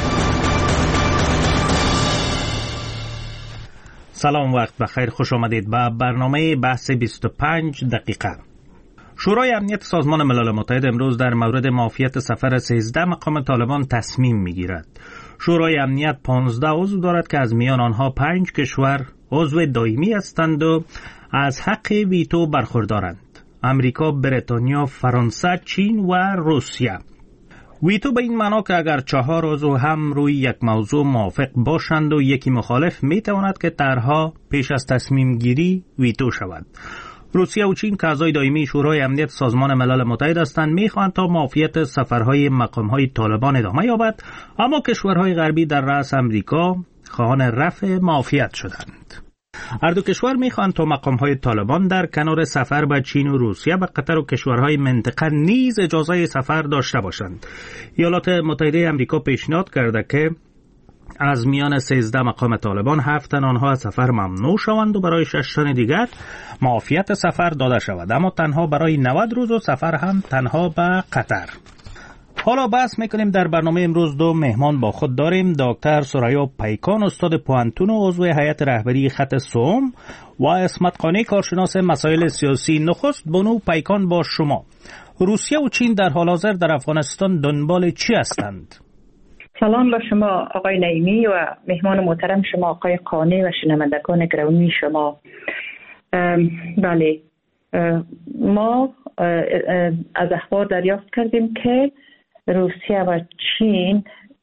سلام، وقت بخیر، خوش آمدید به برنامه بحث بیست و پنج دقیقه. شورای امنیت سازمان ملل متحد امروز در مورد معافیت سفر سیزده مقام طالبان تصمیم میگیرد. شورای امنیت پانزده عضو دارد که از میان آنها پنج کشور عضو دائمی هستند و از حق ویتو برخوردارند: امریکا، بریتانیا، فرانسه، چین و روسیه. ویتو به این معنا که اگر چهار عضو هم روی یک موضوع موافق باشند و یکی مخالف، می تواند که طرحها پیش از تصمیم گیری ویتو شود. روسیه و چین که اعضای دائمی شورای امنیت سازمان ملل متحد هستند میخواهند تا معافیت سفرهای مقامهای طالبان ادامه یابد، اما کشورهای غربی در رأس امریکا خواهان رفع معافیت شدند. هر دو کشور میخواهند تا مقامهای طالبان در کنار سفر به چین و روسیه به قطر و کشورهای منطقه نیز اجازه سفر داشته باشند. ایالات متحده امریکا پیشنهاد کرده که از میان سیزده مقام طالبان هفت تن آنها از سفر ممنوع شوند و برای شش تن دیگر معافیت سفر داده شود، اما تنها برای نود روز و سفر هم تنها به قطر. حالا بحث میکنیم. در برنامه امروز دو مهمان با خود داریم: دکتر سریا پیکان، استاد پوهنتون و عضو هیئت رهبری خط سوم، و اسمت قانی، کارشناس مسائل سیاسی. نخست بانو پیکان با شما. روسیه و چین در حال حاضر در افغانستان دنبال چی هستند؟ سلام به شما آقای نعیمی و مهمان محترم شما آقای قانی و شنوندگان گرامی شما. بله، ما از اخبار دریافت کردیم که روسیه و چین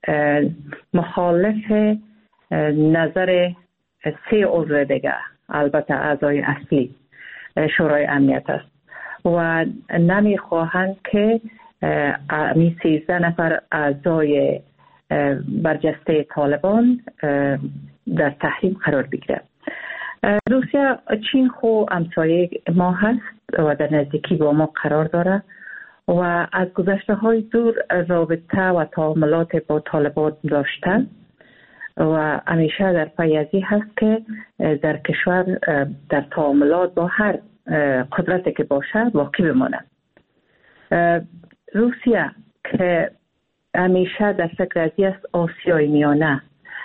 مخالف نظر سه عضو دیگه، البته اعضای اصلی شورای امنیت است و نمیخواهند که می سیزده نفر اعضای برجسته طالبان در تحریم قرار بگیره. روسیه چین خو همسایه ما هست و در نزدیکی با ما قرار داره و از گذشته های دور رابطه و تعاملات با طالبان داشته و همیشه در پی ازی هست که در کشور در تعاملات با هر قدرتی که باشه واقع بمانه. روسیه که همیشه در فکر ازی است آسیای میانه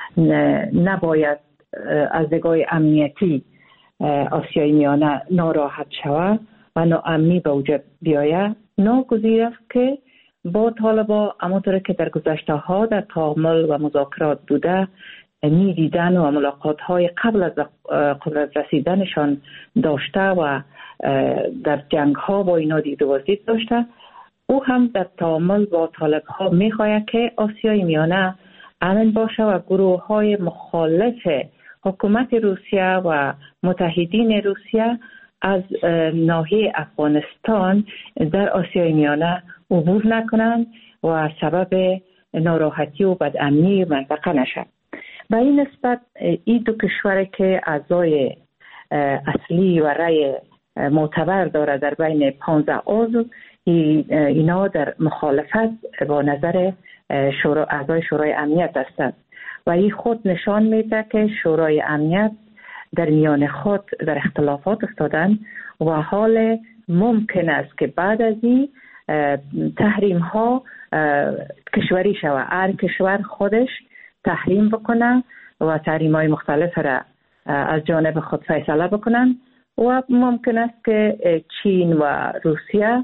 نباید از نگاه امنیتی آسیای میانه ناراحت شود و ناامنی به وجود بیاید، ناگزیر است که با طالبان همانطور که در گذشته ها در تعامل و مذاکرات بوده می دیدن و ملاقات های قبل از قدرت رسیدنشان داشته و در جنگ ها با اینا دید و دید داشته، او هم در تعامل با طالب ها می خواهد که آسیای میانه امن باشه و گروه های مخالف حکومت روسیه و متحدین روسیه از ناحیه افغانستان در آسیای میانه عبور نکنند و سبب ناراحتی و بدامنی منطقه نشد. به این نسبت این دو کشور که اعضای اصلی و رأی معتبر داره در بین پانزده عضو، اینا در مخالفت با نظر شورا اعضای شورای امنیت هستند و این خود نشان میده که شورای امنیت در میان خود در اختلافات افتادن و حال ممکن است که بعد از این تحریم ها کشوری شود، هر کشور خودش تحریم بکنه و تحریم های مختلف را از جانب خود فیصله بکنن و ممکن است که چین و روسیه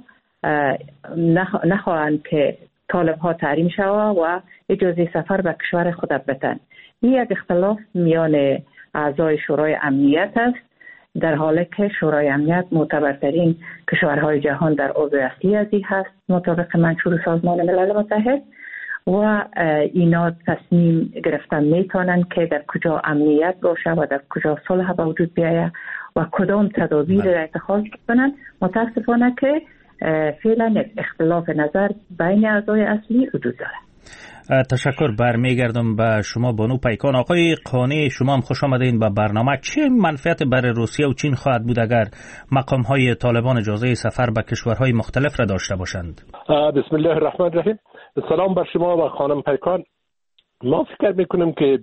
نخواهند که طالب ها تحریم شود و اجازه سفر به کشور خود بدن. این یک اختلاف میان اعضای شورای امنیت است، در حالی که شورای امنیت معتبرترین کشورهای جهان در عضو اصلی ازی هست مطابق منشور سازمان ملل متحد و اینا تصمیم گرفتن میتونن که در کجا امنیت باشه و در کجا صلح به وجود بیاید و کدام تدابیر را اتخاذ کنن. متاسفانه که فعلا اختلاف نظر بین اعضای اصلی وجود داره. تشکر. برمیگردم به شما بانو پیکان. آقای قانی، شما هم خوش آمدین به برنامه. چه منفعت برای روسیه و چین خواهد بود اگر مقام های طالبان اجازه سفر به کشورهای مختلف را داشته باشند؟ بسم الله الرحمن الرحیم. سلام بر شما و خانم پیکان. ما فکر میکنم که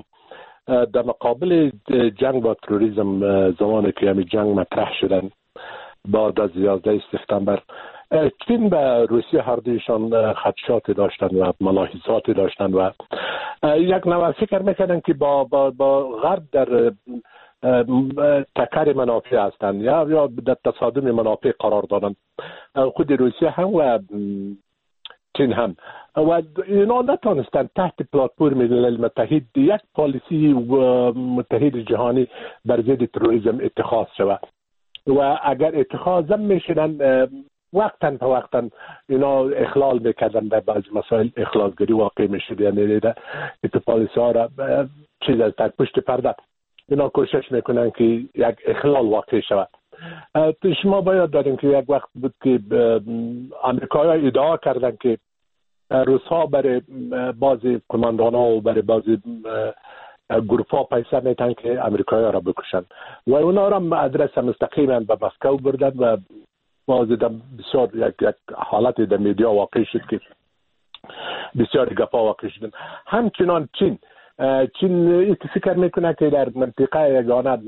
در مقابل جنگ با تروریسم، زمانی که همین جنگ مطرح شدن بعد از یازده سپتامبر، چین و روسیه هر دویشان خدشات داشتن و ملاحظات داشتن و یک نوع فکر میکردن که با با با غرب در تکر منافع هستند یا یا در تصادم منافع قرار دادن، خود روسیه هم و چین هم، و اینا نتانستن تحت پلتفرم ملل متحد یک پالیسی متحد جهانی بر ضد تروریسم اتخاذ شود و اگر اتخاذ میشدن وقتا تا وقتا اینا اخلال میکردن، در بعض مسائل اخلالگری واقع میشد، یعنی ایت پالیسی ها را چیز از در پشت پرده اینا کوشش میکنن که یک اخلال واقع شود. شما باید داریم که یک وقت بود که امریکایی ادعا کردن که روس‌ها برای بعضی کماندان‌ها و برای بعضی گروپ‌ها پیسه میتن که امریکایی را بکشن و اونا را ادرس مستقیما به مسکو بردن و بعضی بسیار یک, یک حالت در میدیا واقع شد که بسیار گپا واقع شدن. همچنان چین چین فکر میکنه که در منطقه یگانه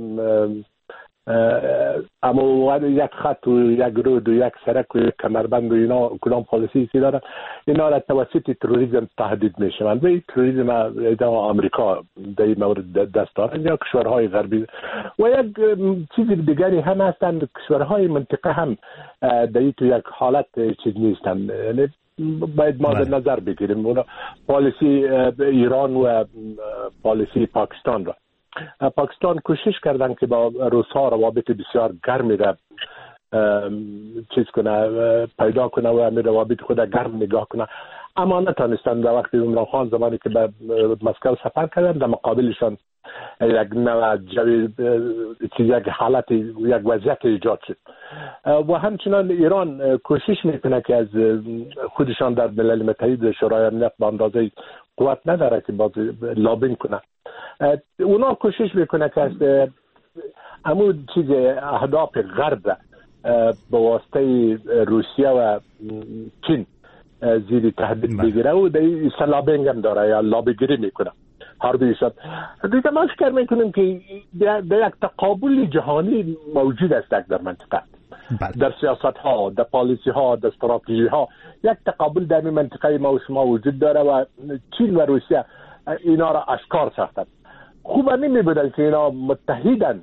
اما یک خط و یک رود و یک سرک و یک کمربند و اینا کدام پالیسی دارن، اینا را توسط تروریسم تهدید میشوند و این تروریسم آمریکا در این مورد دست دارن یا کشورهای غربی و یک چیز دیگری هم هستند. کشورهای منطقه هم در این تو یک حالت چیز نیستند، یعنی باید ما در نظر بگیریم اونا پالیسی ایران و پالیسی پاکستان را. پاکستان کوشش کردن که با روس‌ها روابط بسیار گرمی را چیز کنه، پیدا کنه و همین روابط خود گرم نگاه کنه، اما نتانستن. در وقتی عمران خان زمانی که به مسکو سفر کردن در مقابلشان یک نوع جوی یک حالت یک وضعیت ایجاد شد و همچنان ایران کوشش میکنه که از خودشان در ملل متحد شورای امنیت به اندازه قوت نداره که باز لابینگ کنه. اونا کوشش میکنه که از همون چیز اهداف غرب به واسطه روسیه و چین زیر تهدید بگیره و در لابینگ هم داره یا لابیگیری میکنه حربی شد. دیگه ما فکر میکنیم که در یک تقابل جهانی موجود است در منطقه، در سیاست ها، در پالیسی ها، در استراتژی ها یک تقابل در این منطقه ما و شما وجود داره و چین و روسیه اینا را اشکار ساختند. خوب نمی بودن که اینا متحدن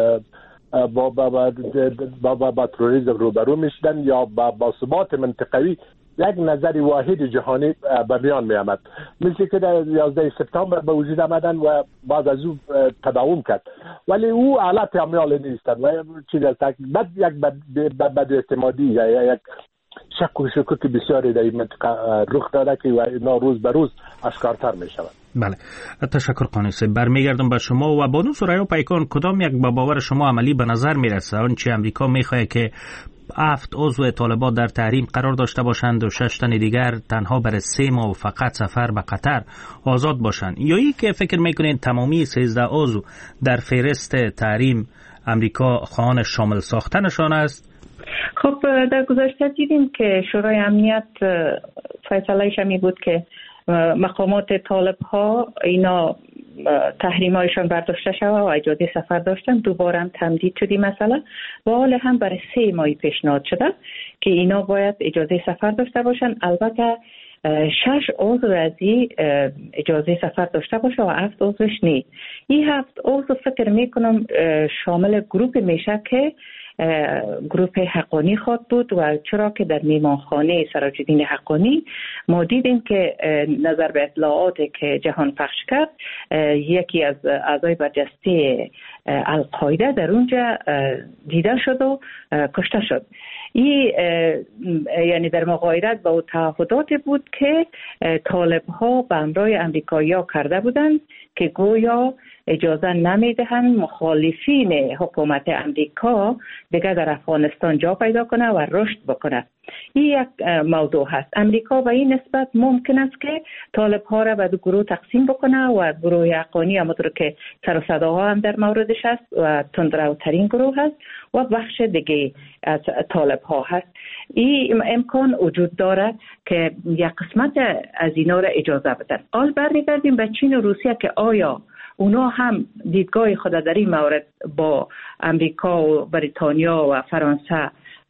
با با با با, با, با تروریسم روبرو میشدن یا با, با ثبات منطقوی یک نظر واحد جهانی به میان می آمد، مثل که در یازده سپتامبر به وجود آمدن و بعد از او تداوم کرد، ولی او آلات عمل نیستند و چیز است بعد یک بد بد اعتمادی یا یک شک و شکوک بسیاری در این منطقه رخ داده که اینا روز به روز اشکارتر می شود. بله، تشکر قانیسه. برمیگردم به شما و بانو سریا پیکان، کدام یک با باور شما عملی به نظر میرسه آنچه امریکا میخواه که هفت عضو طالبان در تحریم قرار داشته باشند و شش تن دیگر تنها برای سه ماه فقط سفر به قطر آزاد باشند، یا ای که فکر میکنین تمامی سیزده عضو در فهرست تحریم امریکا خواهان شامل ساختنشان است؟ خب در گذشته دیدیم که شورای امنیت فیصلهش می بود که مقامات طالب ها اینا تحریم هایشان برداشته شده و اجازه سفر داشتن، دوباره هم تمدید شدی مسئله و حال هم برای سه ماهی پیشنهاد شده که اینا باید اجازه سفر داشته باشن. البته شش عضو از این اجازه سفر داشته باشه و هفت عضوش نی. این هفت عضو فکر میکنم شامل گروپ میشه که گروپ حقانی خواد بود و چرا که در میمانخانه سراج الدین حقانی ما دیدیم که نظر به اطلاعاتی که جهان پخش کرد یکی از اعضای برجسته القاعده در اونجا دیده شد و کشته شد. این یعنی در مغایرت با تعهدات بود که طالب ها به همراه امریکایی ها کرده بودند که گویا اجازه نمیدهند مخالفین حکومت امریکا دیگر در افغانستان جا پیدا کنه و رشد بکنه. این یک موضوع هست. امریکا به این نسبت ممکن است که طالب ها را به دو گروه تقسیم بکنه و گروه حقانی همونطور که سر و صداها هم در موردش هست و تندروترین گروه هست و بخش دیگه از طالب ها هست. این امکان وجود داره که یک قسمت از اینا را اجازه بدن. حال برمیگردیم به چین و روسیه که آیا اونا هم دیدگاه خود در این مورد با امریکا و بریتانیا و فرانسه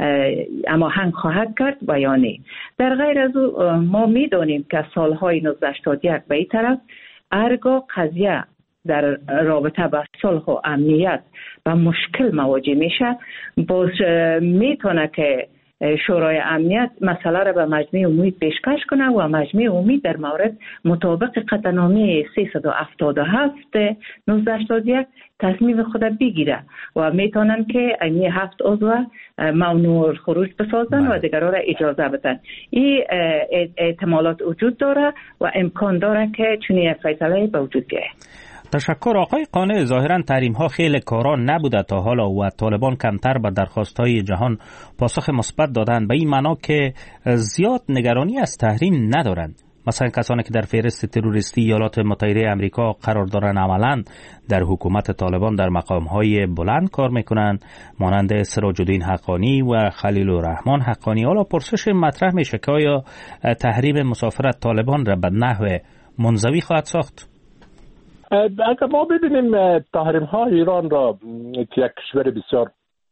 اما هنگ خواهد کرد و یا نه. در غیر از او ما میدانیم که سالهای نوزده هشتاد و یک به این طرف هرگاه قضیه در رابطه با صلح و امنیت با مشکل مواجه میشه باز میتونه که شورای امنیت مسئله را به مجمع عمومی پیشکش کنه و مجمع عمومی در مورد مطابق قطعنامه سیصد و هفتاد و هفت نوزده هشتاد و یک تصمیم خود بگیره و میتونن که این هفت عضو ممنوع خروج بسازن و دیگرها را اجازه بدن. این احتمالات وجود داره و امکان داره که چنین فیصله به وجود بیاید. تشکر آقای قانع. ظاهرا تحریم ها خیلی کاران نبوده تا حالا و طالبان کمتر به درخواست های جهان پاسخ مثبت دادند، به این معنا که زیاد نگرانی از تحریم ندارند. مثلا کسانی که در فهرست تروریستی ایالات متحده آمریکا قرار دارند عملاً در حکومت طالبان در مقام های بلند کار میکنند، مانند سراج الدین حقانی و خلیل الرحمن حقانی. حالا پرسش مطرح میشه که آیا تحریم مسافرت طالبان را به نحو منزوی خواهد ساخت؟ اگر ما ببینیم تحریم ها ایران را که یک کشور بسیار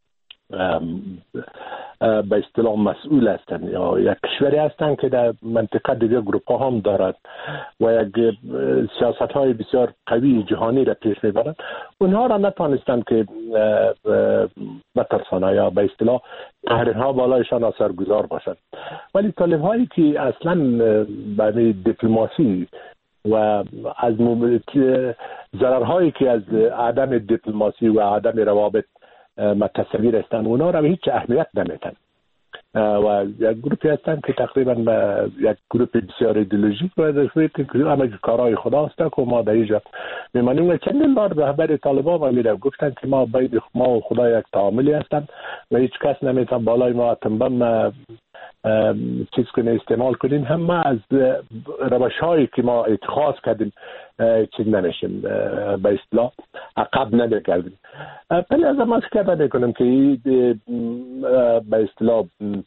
به اصطلاح مسئول هستند یا یک کشوری هستند که در منطقه دیگه گروپ ها هم دارد و یک سیاست های بسیار قوی جهانی را پیش میبرند، اونها را نتانستند که بترسانه یا به اصطلاح تحریم ها بالایشان اثرگذار باشند. ولی طالب هایی که اصلا به دیپلماسی و از ضررهایی که از عدم دیپلماسی و عدم روابط متصویر هستند اونا را به هیچ اهمیت نمیدن و یک گروپی هستند که تقریبا یک گروپ بسیار ایدئولوژیک و که همه کارهای خدا هست که ما در اینجا میمانیم و چندین بار رهبر طالبان ما میره گفتن که ما بین ما و خدا یک تعاملی هستند و هیچ کس نمیتونه بالای ما اتنبم چیز کنه استعمال کنیم، هم ما از روش هایی که ما اتخاذ کردیم چیز نمیشیم، به اصطلاح عقب نمیگردیم. ولی از ما فکر نمیکنم که به اصطلاح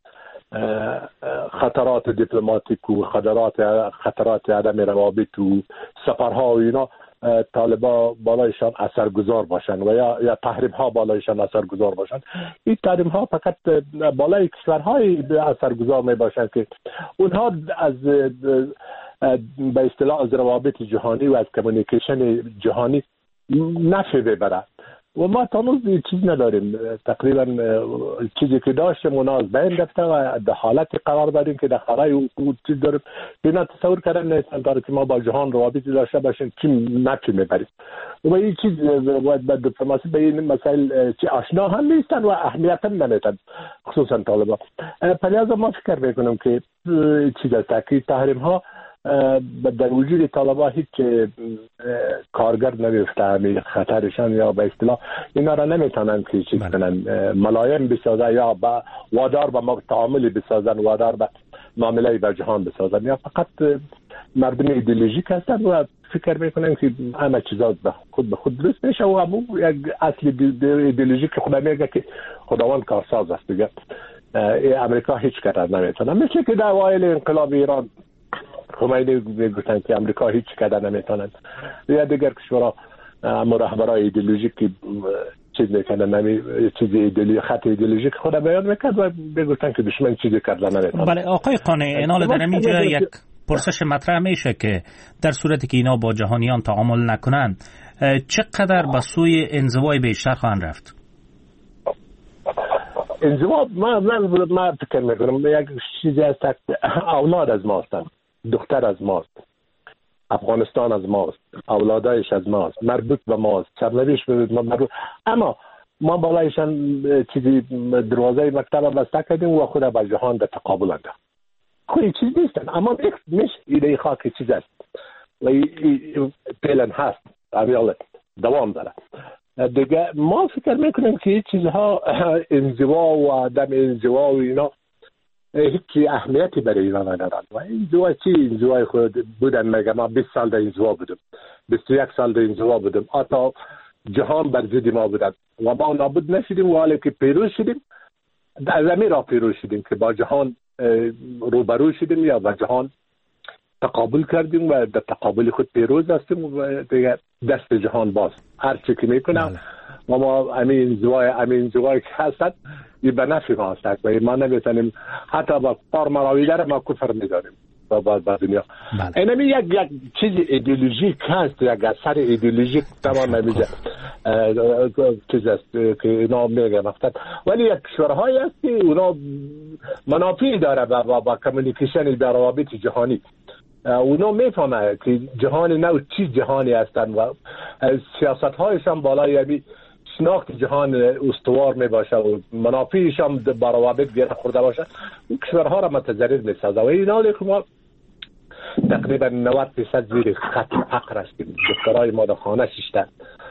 خطرات دیپلماتیک و خطرات خطرات عدم روابط و سفرها و اینا طالبا بالایشان اثرگذار باشن و یا یا تحریم ها بالایشان اثرگذار باشن. این تحریم ها فقط بالای کشورهای اثرگذار می باشن که اونها از به اصطلاح از روابط جهانی و از کمیونیکیشن جهانی نفع ببرن و ما تانوز چیز نداریم. تقریبا چیزی که داشتیم اونا از بین رفته و در حالت قرار داریم که در خلای او چیز داریم. اینا تصور کردن نیستن داره که ما با جهان روابطی داشته باشیم چی نفی میبریم و این چیز با دیپلماسی به این مسائل چی آشنا هم نیستن و اهمیت هم نمیدن، خصوصا طالبان. پس ما فکر میکنم که چیز است که تحریم ها در وجود طالبان هیچ کارگر نمیفته، همین خطرشان یا به اصطلاح اینا را نمیتونن که چیز کنن ملایم بسازن یا با وادار به تعاملی بسازن، وادار به معامله با جهان بسازن، یا فقط مردم ایدئولوژیک هستن و فکر میکنن که همه چیزا به خود به خود درست میشه و همون یک اصل ایدئولوژیک که خدا میگه که خداوند کارساز است دیگه. امریکا هیچ کار نمیتونه، مثل که در اوایل انقلاب ایران خمینی میگفتن که امریکا هیچ کار نمیتونه یا دیگر کشورها اما رهبرای ایدئولوژیک که چیز میکنن نمی چیز ایدئولوژی خط ایدئولوژیک خود بیان میکرد و میگفتن که دشمن چیزی کردن نمیتونه. بله آقای قانی، اینال در اینجا یک پرسش مطرح میشه که در صورتی که اینا با جهانیان تعامل نکنن چقدر به سوی انزوای بیشتر خواهند رفت؟ انزوا ما من ما فکر میکنم یک چیزی هست اولاد از ماست، دختر از ماست، افغانستان از ماست، اولادایش از ماست، مربوط به ماست، سرنوشت به مربوط. اما ما بالایشان چیزی دروازه مکتب بسته کردیم و خود به جهان در تقابل انداختیم. خود چیز نیستن، اما میش ایده خاک چیز است و پلن هست اویال دوام داره دیگه. ما فکر میکنیم که چیزها انزوا و عدم انزوا و اینا هیچ اهمیتی برای اینا ندارن و انزوا چی انزوای خود بودن. مگه ما بیست سال در انزوا بودم، بیست و یک سال در انزوا بودم، حتی جهان بر ضد ما بودن و ما نابود نشدیم و حالا که پیروز شدیم در زمین را پیروز شدیم که با جهان روبرو شدیم یا با جهان تقابل کردیم و در تقابل خود پیروز هستیم و دیگه دست جهان باز هر چی که میکنم و ما امین زوای امین زوای که هستند این به نفع ما هستند و ما نمیتونیم حتی با پار مراویده ما کفر میداریم با با دنیا. اینمی یک یک چیز ایدئولوژیک هست، یک اثر ایدئولوژیک تمام نمیشه چیز است که اینا میگه مقصد. ولی یک کشورهایی هست که اونا منافعی داره با با کمیونیکیشن در روابط جهانی. اونا میفهمه که جهان نو چی جهانی هستن و سیاست هایشان بالای یعنی شناخت جهان استوار می باشه و منافعشان با روابط گره خورده باشه. اون کشورها را متضرر می سازه و این حالی که ما تقریبا نود درصد زیر خط فقر هستیم. دخترای ما در خانه ششتن،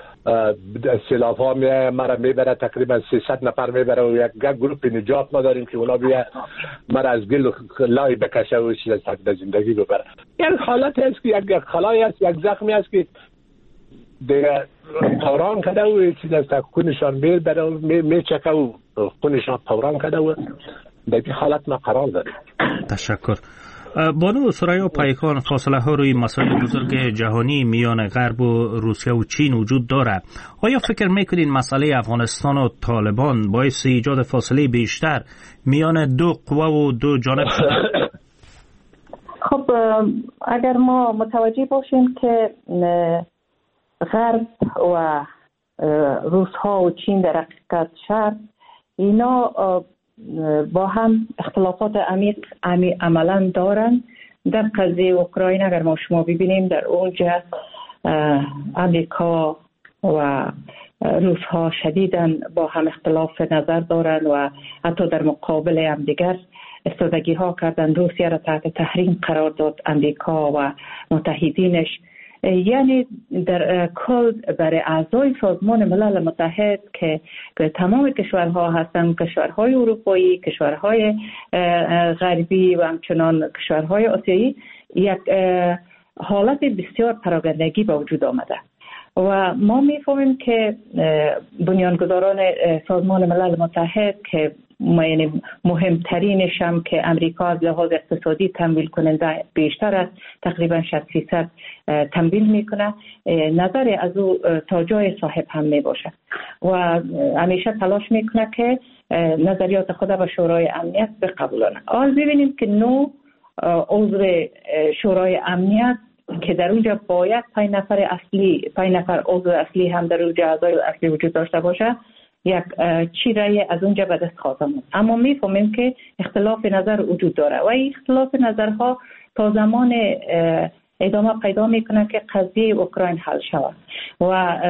سیلاف ها می مرا میبره تقریبا سیصد نفر میبره و یک گروپ نجات ما داریم که اونا بیا مرا از گل لای بکشه و چیز از زندگی ببره. یک حالت هست که یک خلای هست، یک زخمی هست که دیگه پوران کده و چیز از خونشان بیر بره و میچکه و خونشان پوران کده و در این حالت ما قرار داریم. تشکر. بانو سریا پیکان، فاصله ها روی مسائل بزرگ جهانی میان غرب و روسیه و چین وجود داره. آیا فکر میکنین مسئله افغانستان و طالبان باعث ایجاد فاصله بیشتر میان دو قوه و دو جانب شده؟ خب اگر ما متوجه باشیم که غرب و روس ها و چین در حقیقت شرق اینا با هم اختلافات عمیق عملا دارن. در قضیه اوکراین اگر ما شما ببینیم در اونجا امریکا و روس ها شدیداً با هم اختلاف نظر دارن و حتی در مقابل هم دیگر استفادگی ها کردن. روسیه را تحت تحریم قرار داد امریکا و متحدینش یعنی در کل برای اعضای سازمان ملل متحد که تمام کشورها هستند، کشورهای اروپایی، کشورهای غربی و همچنان کشورهای آسیایی، یک حالت بسیار پراگندگی به وجود آمده و ما میفهمیم که بنیانگذاران سازمان ملل متحد که یعنی مهمترینش هم که امریکا از لحاظ اقتصادی تمویل کننده بیشتر از تقریبا شصت فیصد تمویل میکنه، نظر از او تا جای صاحب هم میباشه و همیشه تلاش میکنه که نظریات خود به شورای امنیت بقبولانه. حال ببینیم که نو عضو شورای امنیت که در اونجا باید پنج نفر اصلی پنج نفر عضو اصلی هم در اونجا اعضای اصلی وجود داشته باشه، یک چی رأی از اونجا به دست خواهد. اما میفهمیم که اختلاف نظر وجود داره و این اختلاف نظرها تا زمان ادامه پیدا میکنه که قضیه اوکراین حل شود و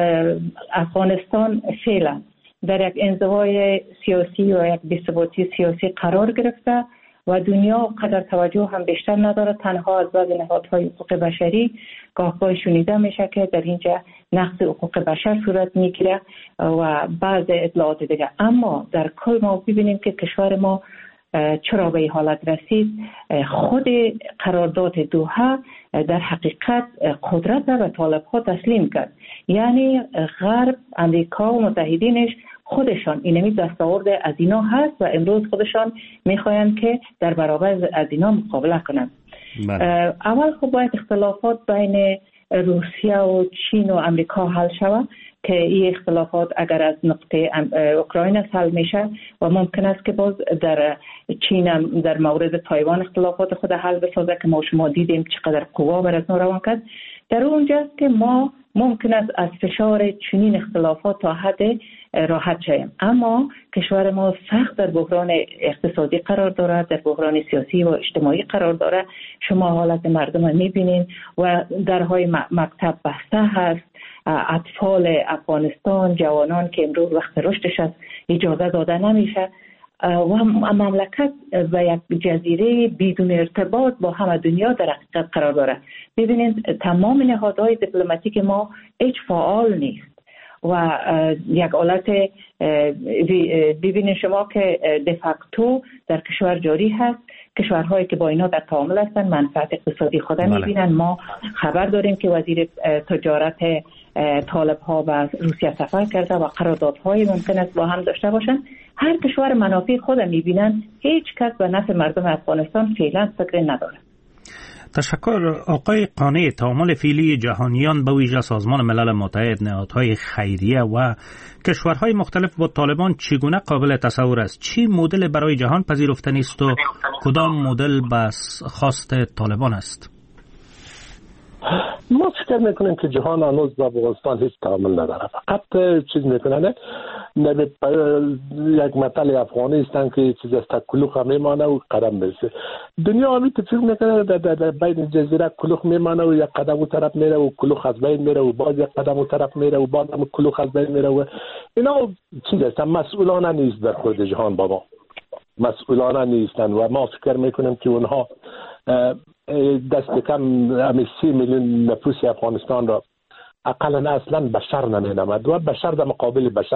افغانستان فعلا در یک انزوای سیاسی و یک بی‌ثباتی سیاسی قرار گرفته و دنیا قدر توجه هم بیشتر نداره. تنها از بعض نهادهای حقوق بشری گاهگاه شنیده میشه که در اینجا نقض حقوق بشر صورت میگیره و بعض اطلاعات دیگه. اما در کل ما ببینیم که کشور ما چرا به این حالت رسید. خود قرارداد دوحه در حقیقت قدرت و طالب‌ها تسلیم کرد، یعنی غرب، امریکا و متحدینش خودشان اینمی دستاورد از اینا هست و امروز خودشان میخواین که در برابر از اینا مقابله کنند. اول خب باید اختلافات بین روسیه و چین و امریکا حل شود که این اختلافات اگر از نقطه اوکراین حل میشه و ممکن است که باز در چین هم در مورد تایوان اختلافات خود حل بسازه که ما شما دیدیم چقدر قوا بر از روان کرد. در اونجاست که ما ممکن است از فشار چنین اختلافات تا حد راحت شویم. اما کشور ما سخت در بحران اقتصادی قرار دارد، در بحران سیاسی و اجتماعی قرار دارد. شما حالت مردم رو میبینین و درهای مکتب بسته هست. اطفال افغانستان، جوانان که امروز وقت رشدش است اجازه داده نمیشه و مملکت و یک جزیره بدون ارتباط با همه دنیا در حقیقت قرار داره. ببینید تمام نهادهای دیپلماتیک ما هیچ فعال نیست و یک حالت ببینید شما که دفاکتو در کشور جاری هست. کشورهایی که با اینا در تعامل هستند منفعت اقتصادی خود میبینن. ما خبر داریم که وزیر تجارت طالب ها به روسیه سفر کرده و قراردادهای ممکن است با هم داشته باشن. هر کشور منافع خود میبینن، هیچ کس به نفع مردم افغانستان فعلا فکر نداره. تشکر آقای قانع. تعامل فعلی جهانیان به ویژه سازمان ملل متحد، نهادهای خیریه و کشورهای مختلف با طالبان چگونه قابل تصور است؟ چی مدل برای جهان پذیرفتنی است و کدام مدل بس خواست طالبان است؟ ما فکر میکنیم که جهان هنوز با افغانستان هیچ تعامل نداره. فقط چیز میکنن یک مطل افغانی هستن که چیز از کلوخ هم میمانه و قدم برسه. دنیا همی تفکر میکنه در, در, در بین جزیره کلوخ میمانه و یک قدم و طرف میره و کلوخ از بین میره و باز یک قدم و طرف میره و باز هم کلوخ از بین میره و اینا چیز هستن. مسئولانه نیست در خود جهان با ما، مسئولانه نیستن و ما فکر میکنیم که اونها دست کم همی سی میلیون نفوس افغانستان را اقلا اصلا بشر نمینامد و بشر در مقابل بشر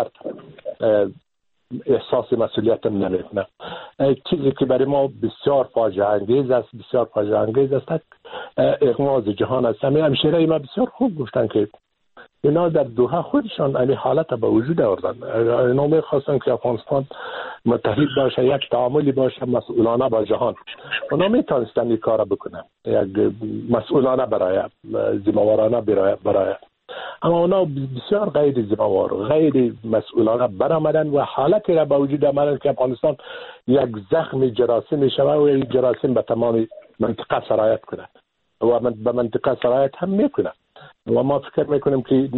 احساس مسئولیت نمیکنه. چیزی که برای ما بسیار فاجعه انگیز است، بسیار فاجعه انگیز است اغماض جهان است. همشیره ما بسیار خوب گفتن که اینا در دوحه خودشان این حالت به وجود آوردن. اینا میخواستن که افغانستان متحد باشه، یک تعاملی باشه مسئولانه با جهان. اونا میتونستن این کار بکنن، یک مسئولانه برای ذمه‌وارانه برای، اما اونا بسیار غیر ذمه‌وار، غیر مسئولانه برآمدن و حالتی را به وجود آوردن که افغانستان یک زخم جراثیم شود و این جراثیم به تمام منطقه سرایت کنه و به منطقه سرایت هم میکنه. و ما فکر میکنیم که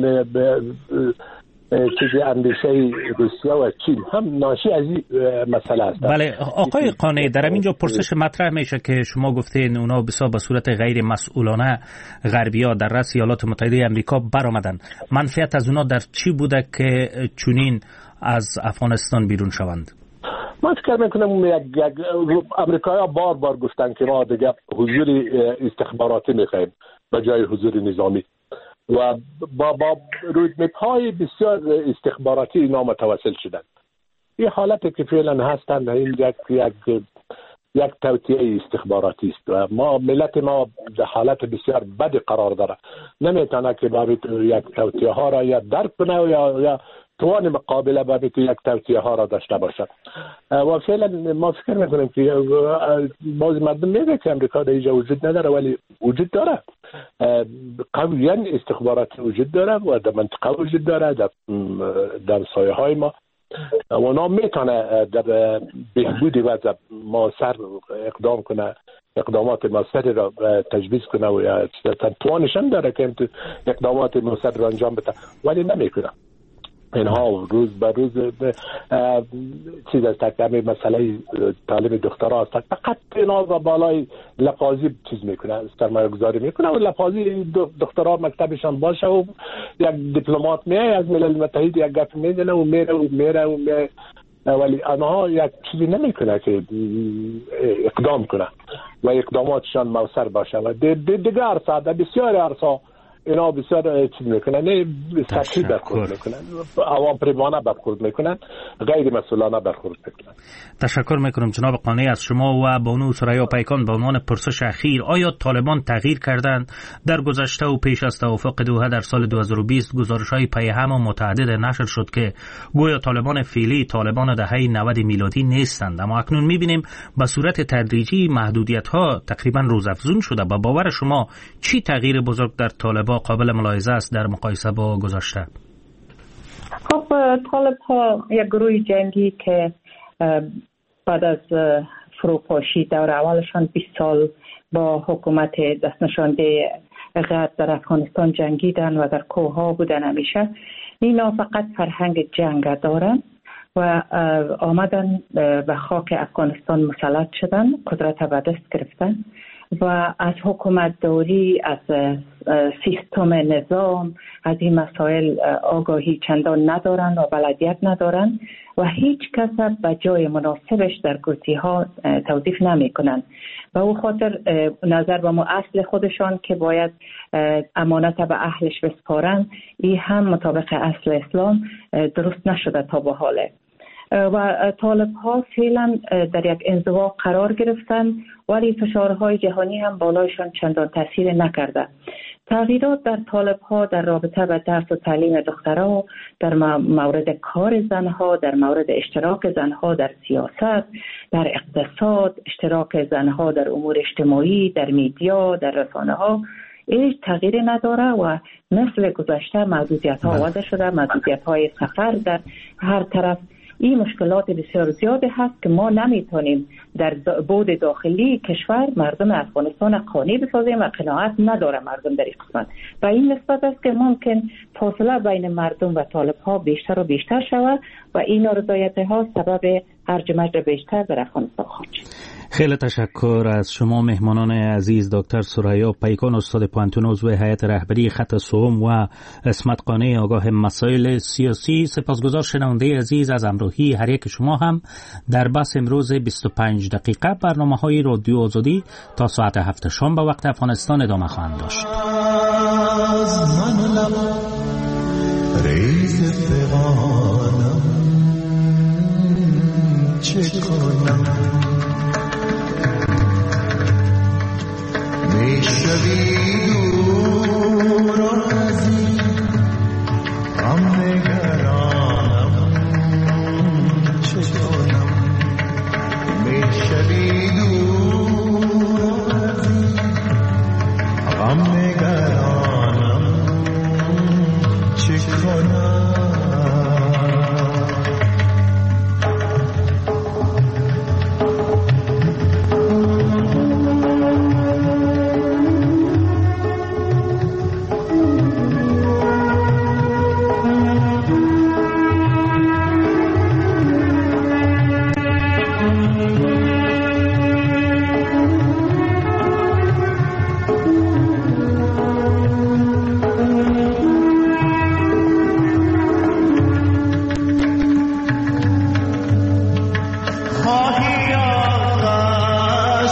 چیزی اندیشه روسیه و چین هم ناشی از این مسئله است. بله آقای قانع، در اینجا پرسش مطرح میشه که شما گفتین اونا بسیار به صورت غیر مسئولانه غربی‌ها در رأس ایالات متحده آمریکا برآمدن. منفعت از اونا در چی بوده که چنین از افغانستان بیرون شوند؟ من فکر میکنم یک یک امریکایی‌ها بار بار گفتن که ما دیگه حضور استخباراتی میخوایم به جای حضور نظامی. و با با رودمپ‌های بسیار استخباراتی اینا متوسل شدند. این حالتی که فعلا هستند این یک یک یک توطئه استخباراتی است و ما ملت ما در حالت بسیار بد قرار داره. نمیتونه که با یک توطئه ها را یا درک کنه و یا یا توان مقابله با یک توطئه ها را داشته باشد. و فعلا ما فکر میکنیم که بعضی مردم میگه که امریکا در اینجا وجود نداره ولی وجود داره. قویا استخباراتی وجود داره و در منطقه وجود داره، در در سایه های ما و اونا میتونه در بهبود وضع موثر اقدام کنه، اقدامات موثری را تجویز کنه و یا توانش هم داره که اقدامات موثر را انجام بده ولی نمیکنه. اینها روز به روز چیز است که همین مسئله تعلیم دخترها است. فقط اینا را بالای لفاظی چیز میکنه، سرمایه گذاری میکنه و لفاظی دخترها مکتبشان باشه و یک دیپلمات میه از ملل متحد یک گپ میزنه و میره و میره و میره ولی آنها یک چیزی نمیکنه که اقدام کنه و اقداماتشان موثر باشه و دیگه عرصه در بسیار عرصه اینا بسیار چیز میکنن، نه سطحی برخورد میکنن، عوام پریمانه برخورد میکنن، غیر مسئولانه برخورد میکنن. تشکر میکنم جناب قانی از شما و بانو ثریا پیکان. به عنوان پرسش اخیر، آیا طالبان تغییر کردند در گذشته و پیش از توافق دوحه در سال دو هزار و بیست گزارش های پیهم و متعدد نشر شد که گویا طالبان فعلی طالبان دهه نود میلادی نیستند، اما اکنون میبینیم به صورت تدریجی محدودیت ها تقریبا روزافزون شده. با باور شما چی تغییر بزرگ در طالبان قابل ملاحظه است در مقایسه با گذشته؟ خب طالب ها یک گروه جنگی که بعد از فروپاشی دور اولشان بیست سال با حکومت دست نشانده غرب در افغانستان جنگیدن و در کوه ها بودن همیشه، اینا فقط فرهنگ جنگ دارن و آمدن به خاک افغانستان مسلط شدن، قدرت به دست گرفتن و از حکومت داری، از سیستم نظام، از این مسائل آگاهی چندان ندارن و بلدیت ندارن و هیچ کس به جای مناسبش در گروه ها توظیف نمی کنن. و او خاطر نظر به ما اصل خودشان که باید امانت به اهلش بسپارن، این هم مطابق اصل اسلام درست نشده تا به حاله. و طالب ها فعلا در یک انزوا قرار گرفتن ولی فشارهای جهانی هم بالایشان چندان تاثیر نکرده. تغییرات در طالب ها در رابطه با درس و تعلیم دخترها، در مورد کار زنها، در مورد اشتراک زنها در سیاست، در اقتصاد، اشتراک زنها در امور اجتماعی، در میدیا، در رسانه ها هیچ تغییری نداره و مثل گذشته محدودیت ها وضع شده، محدودیت های سفر در هر طرف. این مشکلات بسیار زیاده هست که ما نمیتونیم در بود داخلی کشور مردم افغانستان قانع بسازیم و قناعت نداره مردم در این قسمت. و این نسبت است که ممکن فاصله بین مردم و طالب ها بیشتر و بیشتر شود و این نارضایتی ها سبب هرج و مرج بیشتر در افغانستان خواهد شد. خیلی تشکر از شما مهمانان عزیز، دکتر ثریا پیکان استاد پوانتون عضو هیئت رهبری خط سوم و عصمت قانی آگاه مسائل سیاسی. سپاسگزار شنونده عزیز از همراهی هر یک شما هم در بحث امروز بیست و پنج دقیقه برنامه‌های رادیو آزادی تا ساعت هفت شام به وقت افغانستان ادامه خواهند داشت. میشوی دور از این غم نگرانم چه کنم. میشوی دور از این غم نگرانم چه کنم.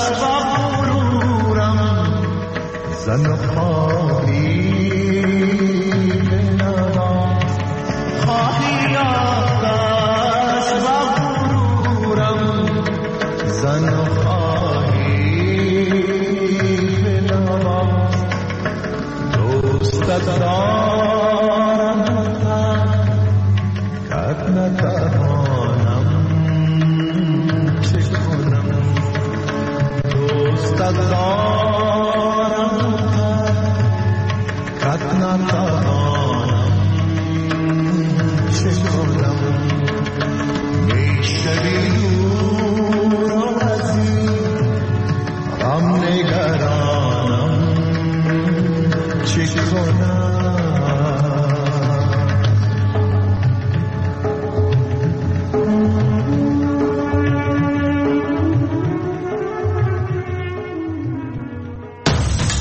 زن خواهی زن و خواهی به نواز دوست دارم